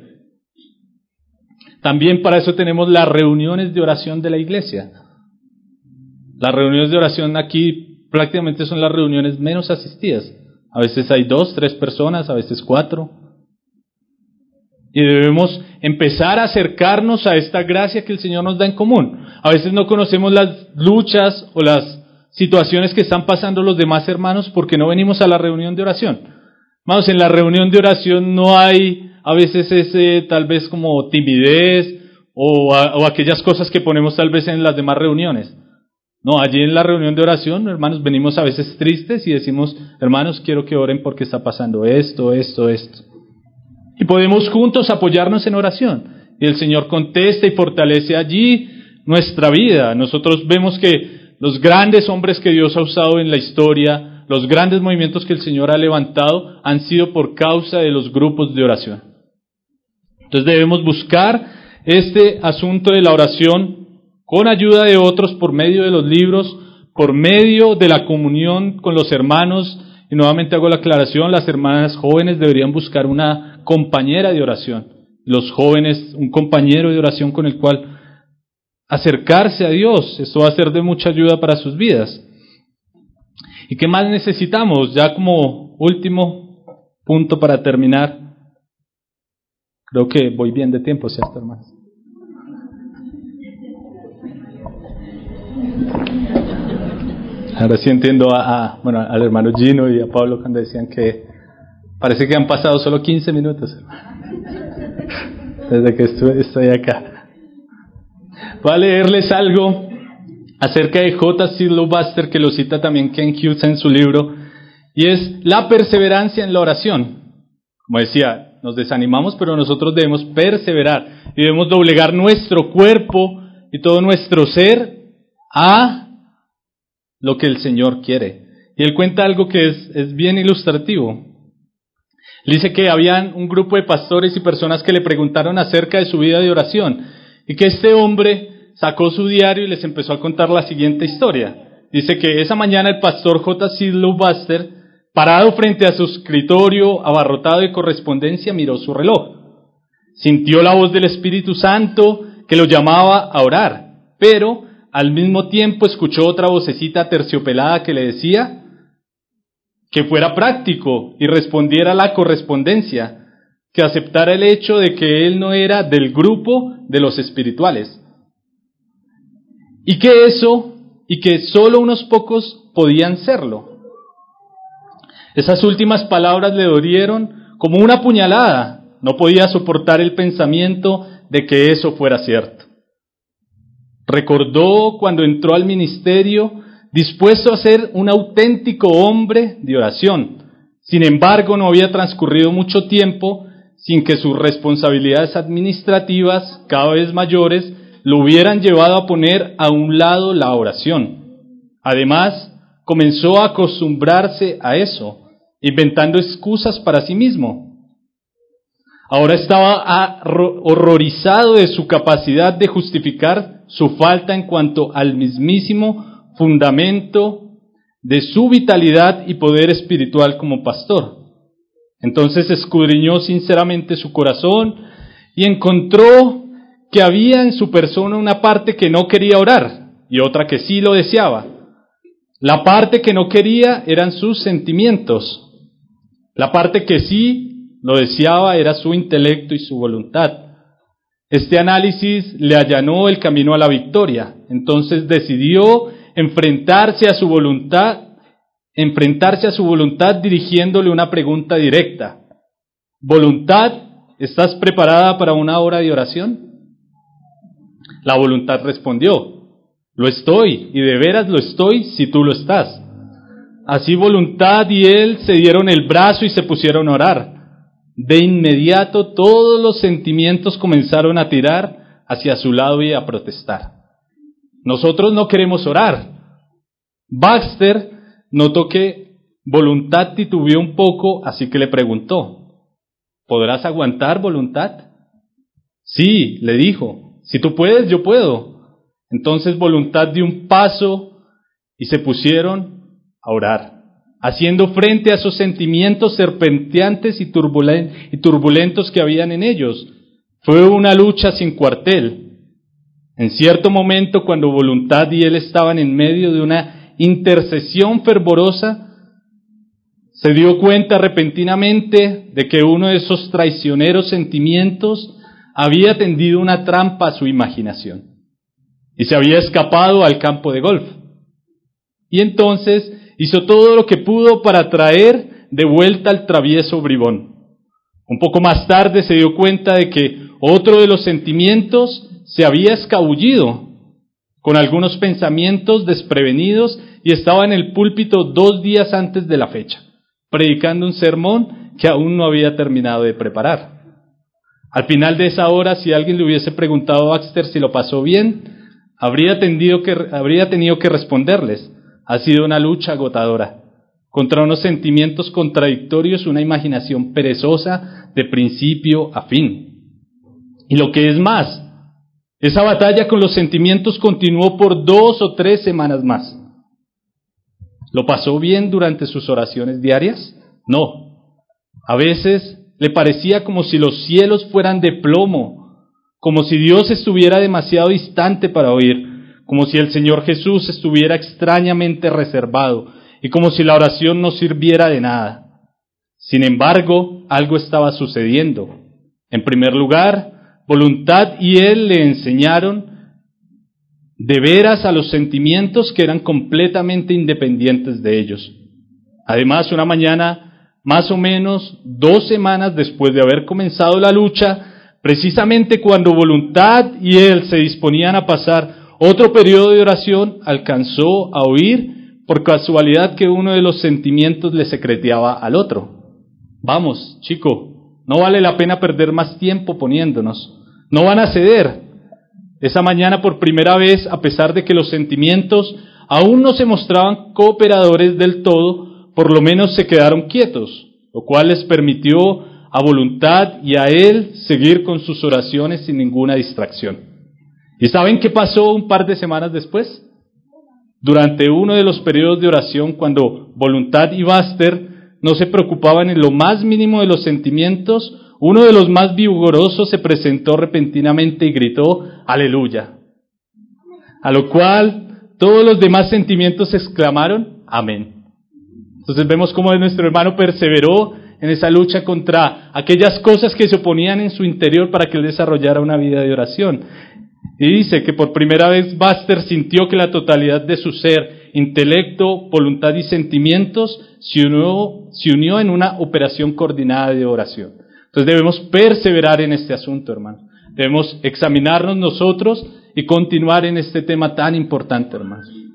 También para eso tenemos las reuniones de oración de la iglesia. Las reuniones de oración aquí prácticamente son las reuniones menos asistidas. A veces hay dos, tres personas, a veces cuatro. Y debemos empezar a acercarnos a esta gracia que el Señor nos da en común. A veces no conocemos las luchas o las situaciones que están pasando los demás hermanos porque no venimos a la reunión de oración. Vamos, en la reunión de oración no hay a veces ese tal vez como timidez o, a, o aquellas cosas que ponemos tal vez en las demás reuniones. No, allí en la reunión de oración, hermanos, venimos a veces tristes y decimos: hermanos, quiero que oren porque está pasando esto, esto, esto. Y podemos juntos apoyarnos en oración. Y el Señor contesta y fortalece allí nuestra vida. Nosotros vemos que los grandes hombres que Dios ha usado en la historia, los grandes movimientos que el Señor ha levantado, han sido por causa de los grupos de oración. Entonces debemos buscar este asunto de la oración con ayuda de otros, por medio de los libros, por medio de la comunión con los hermanos. Y nuevamente hago la aclaración: las hermanas jóvenes deberían buscar una compañera de oración. Los jóvenes, un compañero de oración con el cual acercarse a Dios. Esto va a ser de mucha ayuda para sus vidas. ¿Y qué más necesitamos? Ya como último punto para terminar. Creo que voy bien de tiempo, ¿cierto, hermanos? Ahora sí entiendo a, a, bueno, al hermano Gino y a Pablo cuando decían que parece que han pasado solo quince minutos, hermano, desde que estoy, estoy acá. Voy a leerles algo acerca de J. Buster, que lo cita también Ken Hughes en su libro, y es la perseverancia en la oración. Como decía, nos desanimamos, pero nosotros debemos perseverar y debemos doblegar nuestro cuerpo y todo nuestro ser a lo que el Señor quiere. Y él cuenta algo que es, es bien ilustrativo. Él dice que habían un grupo de pastores y personas que le preguntaron acerca de su vida de oración, y que este hombre sacó su diario y les empezó a contar la siguiente historia. Dice que esa mañana el pastor J. Buster, parado frente a su escritorio abarrotado de correspondencia, miró su reloj. Sintió la voz del Espíritu Santo que lo llamaba a orar, pero al mismo tiempo escuchó otra vocecita terciopelada que le decía que fuera práctico y respondiera a la correspondencia, que aceptara el hecho de que él no era del grupo de los espirituales, y que eso, y que solo unos pocos podían serlo. Esas últimas palabras le dolieron como una puñalada. No podía soportar el pensamiento de que eso fuera cierto. Recordó cuando entró al ministerio dispuesto a ser un auténtico hombre de oración. Sin embargo, no había transcurrido mucho tiempo sin que sus responsabilidades administrativas, cada vez mayores, lo hubieran llevado a poner a un lado la oración. Además, comenzó a acostumbrarse a eso, inventando excusas para sí mismo. Ahora estaba horrorizado de su capacidad de justificar su falta en cuanto al mismísimo fundamento de su vitalidad y poder espiritual como pastor. Entonces escudriñó sinceramente su corazón y encontró que había en su persona una parte que no quería orar y otra que sí lo deseaba. La parte que no quería eran sus sentimientos. La parte que sí lo deseaba era su intelecto y su voluntad. Este análisis le allanó el camino a la victoria. Entonces decidió enfrentarse a su voluntad, enfrentarse a su voluntad dirigiéndole una pregunta directa. ¿Voluntad, estás preparada para una hora de oración? La voluntad respondió, lo estoy, y de veras lo estoy si tú lo estás. Así voluntad y él se dieron el brazo y se pusieron a orar. De inmediato todos los sentimientos comenzaron a tirar hacia su lado y a protestar. Nosotros no queremos orar. Baxter notó que voluntad titubeó un poco, así que le preguntó, ¿podrás aguantar, voluntad? Sí, le dijo, si tú puedes, yo puedo. Entonces voluntad dio un paso y se pusieron a orar, haciendo frente a esos sentimientos serpenteantes y turbulentos que habían en ellos. Fue una lucha sin cuartel. En cierto momento, cuando voluntad y él estaban en medio de una intercesión fervorosa, se dio cuenta repentinamente de que uno de esos traicioneros sentimientos había tendido una trampa a su imaginación y se había escapado al campo de golf. Y entonces hizo todo lo que pudo para traer de vuelta al travieso bribón. Un poco más tarde se dio cuenta de que otro de los sentimientos se había escabullido con algunos pensamientos desprevenidos y estaba en el púlpito dos días antes de la fecha, predicando un sermón que aún no había terminado de preparar. Al final de esa hora, si alguien le hubiese preguntado a Baxter si lo pasó bien, habría tenido que, habría tenido que responderles, ha sido una lucha agotadora, contra unos sentimientos contradictorios, una imaginación perezosa de principio a fin. Y lo que es más, esa batalla con los sentimientos continuó por dos o tres semanas más. ¿Lo pasó bien durante sus oraciones diarias? No. A veces le parecía como si los cielos fueran de plomo, como si Dios estuviera demasiado distante para oír, como si el Señor Jesús estuviera extrañamente reservado y como si la oración no sirviera de nada. Sin embargo, algo estaba sucediendo. En primer lugar, voluntad y él le enseñaron de veras a los sentimientos que eran completamente independientes de ellos. Además, una mañana, más o menos dos semanas después de haber comenzado la lucha, precisamente cuando voluntad y él se disponían a pasar otro periodo de oración, alcanzó a oír por casualidad que uno de los sentimientos le secreteaba al otro. Vamos, chico, no vale la pena perder más tiempo poniéndonos. No van a ceder. Esa mañana por primera vez, a pesar de que los sentimientos aún no se mostraban cooperadores del todo, por lo menos se quedaron quietos, lo cual les permitió a voluntad y a él seguir con sus oraciones sin ninguna distracción. ¿Y saben qué pasó un par de semanas después? Durante uno de los periodos de oración, cuando voluntad y Baxter no se preocupaban en lo más mínimo de los sentimientos, uno de los más vigorosos se presentó repentinamente y gritó, ¡aleluya! A lo cual todos los demás sentimientos exclamaron, ¡amén! Entonces vemos cómo nuestro hermano perseveró en esa lucha contra aquellas cosas que se oponían en su interior para que él desarrollara una vida de oración. Y dice que por primera vez Baxter sintió que la totalidad de su ser, intelecto, voluntad y sentimientos se unió, se unió en una operación coordinada de oración. Entonces debemos perseverar en este asunto, hermano. Debemos examinarnos nosotros y continuar en este tema tan importante, hermanos.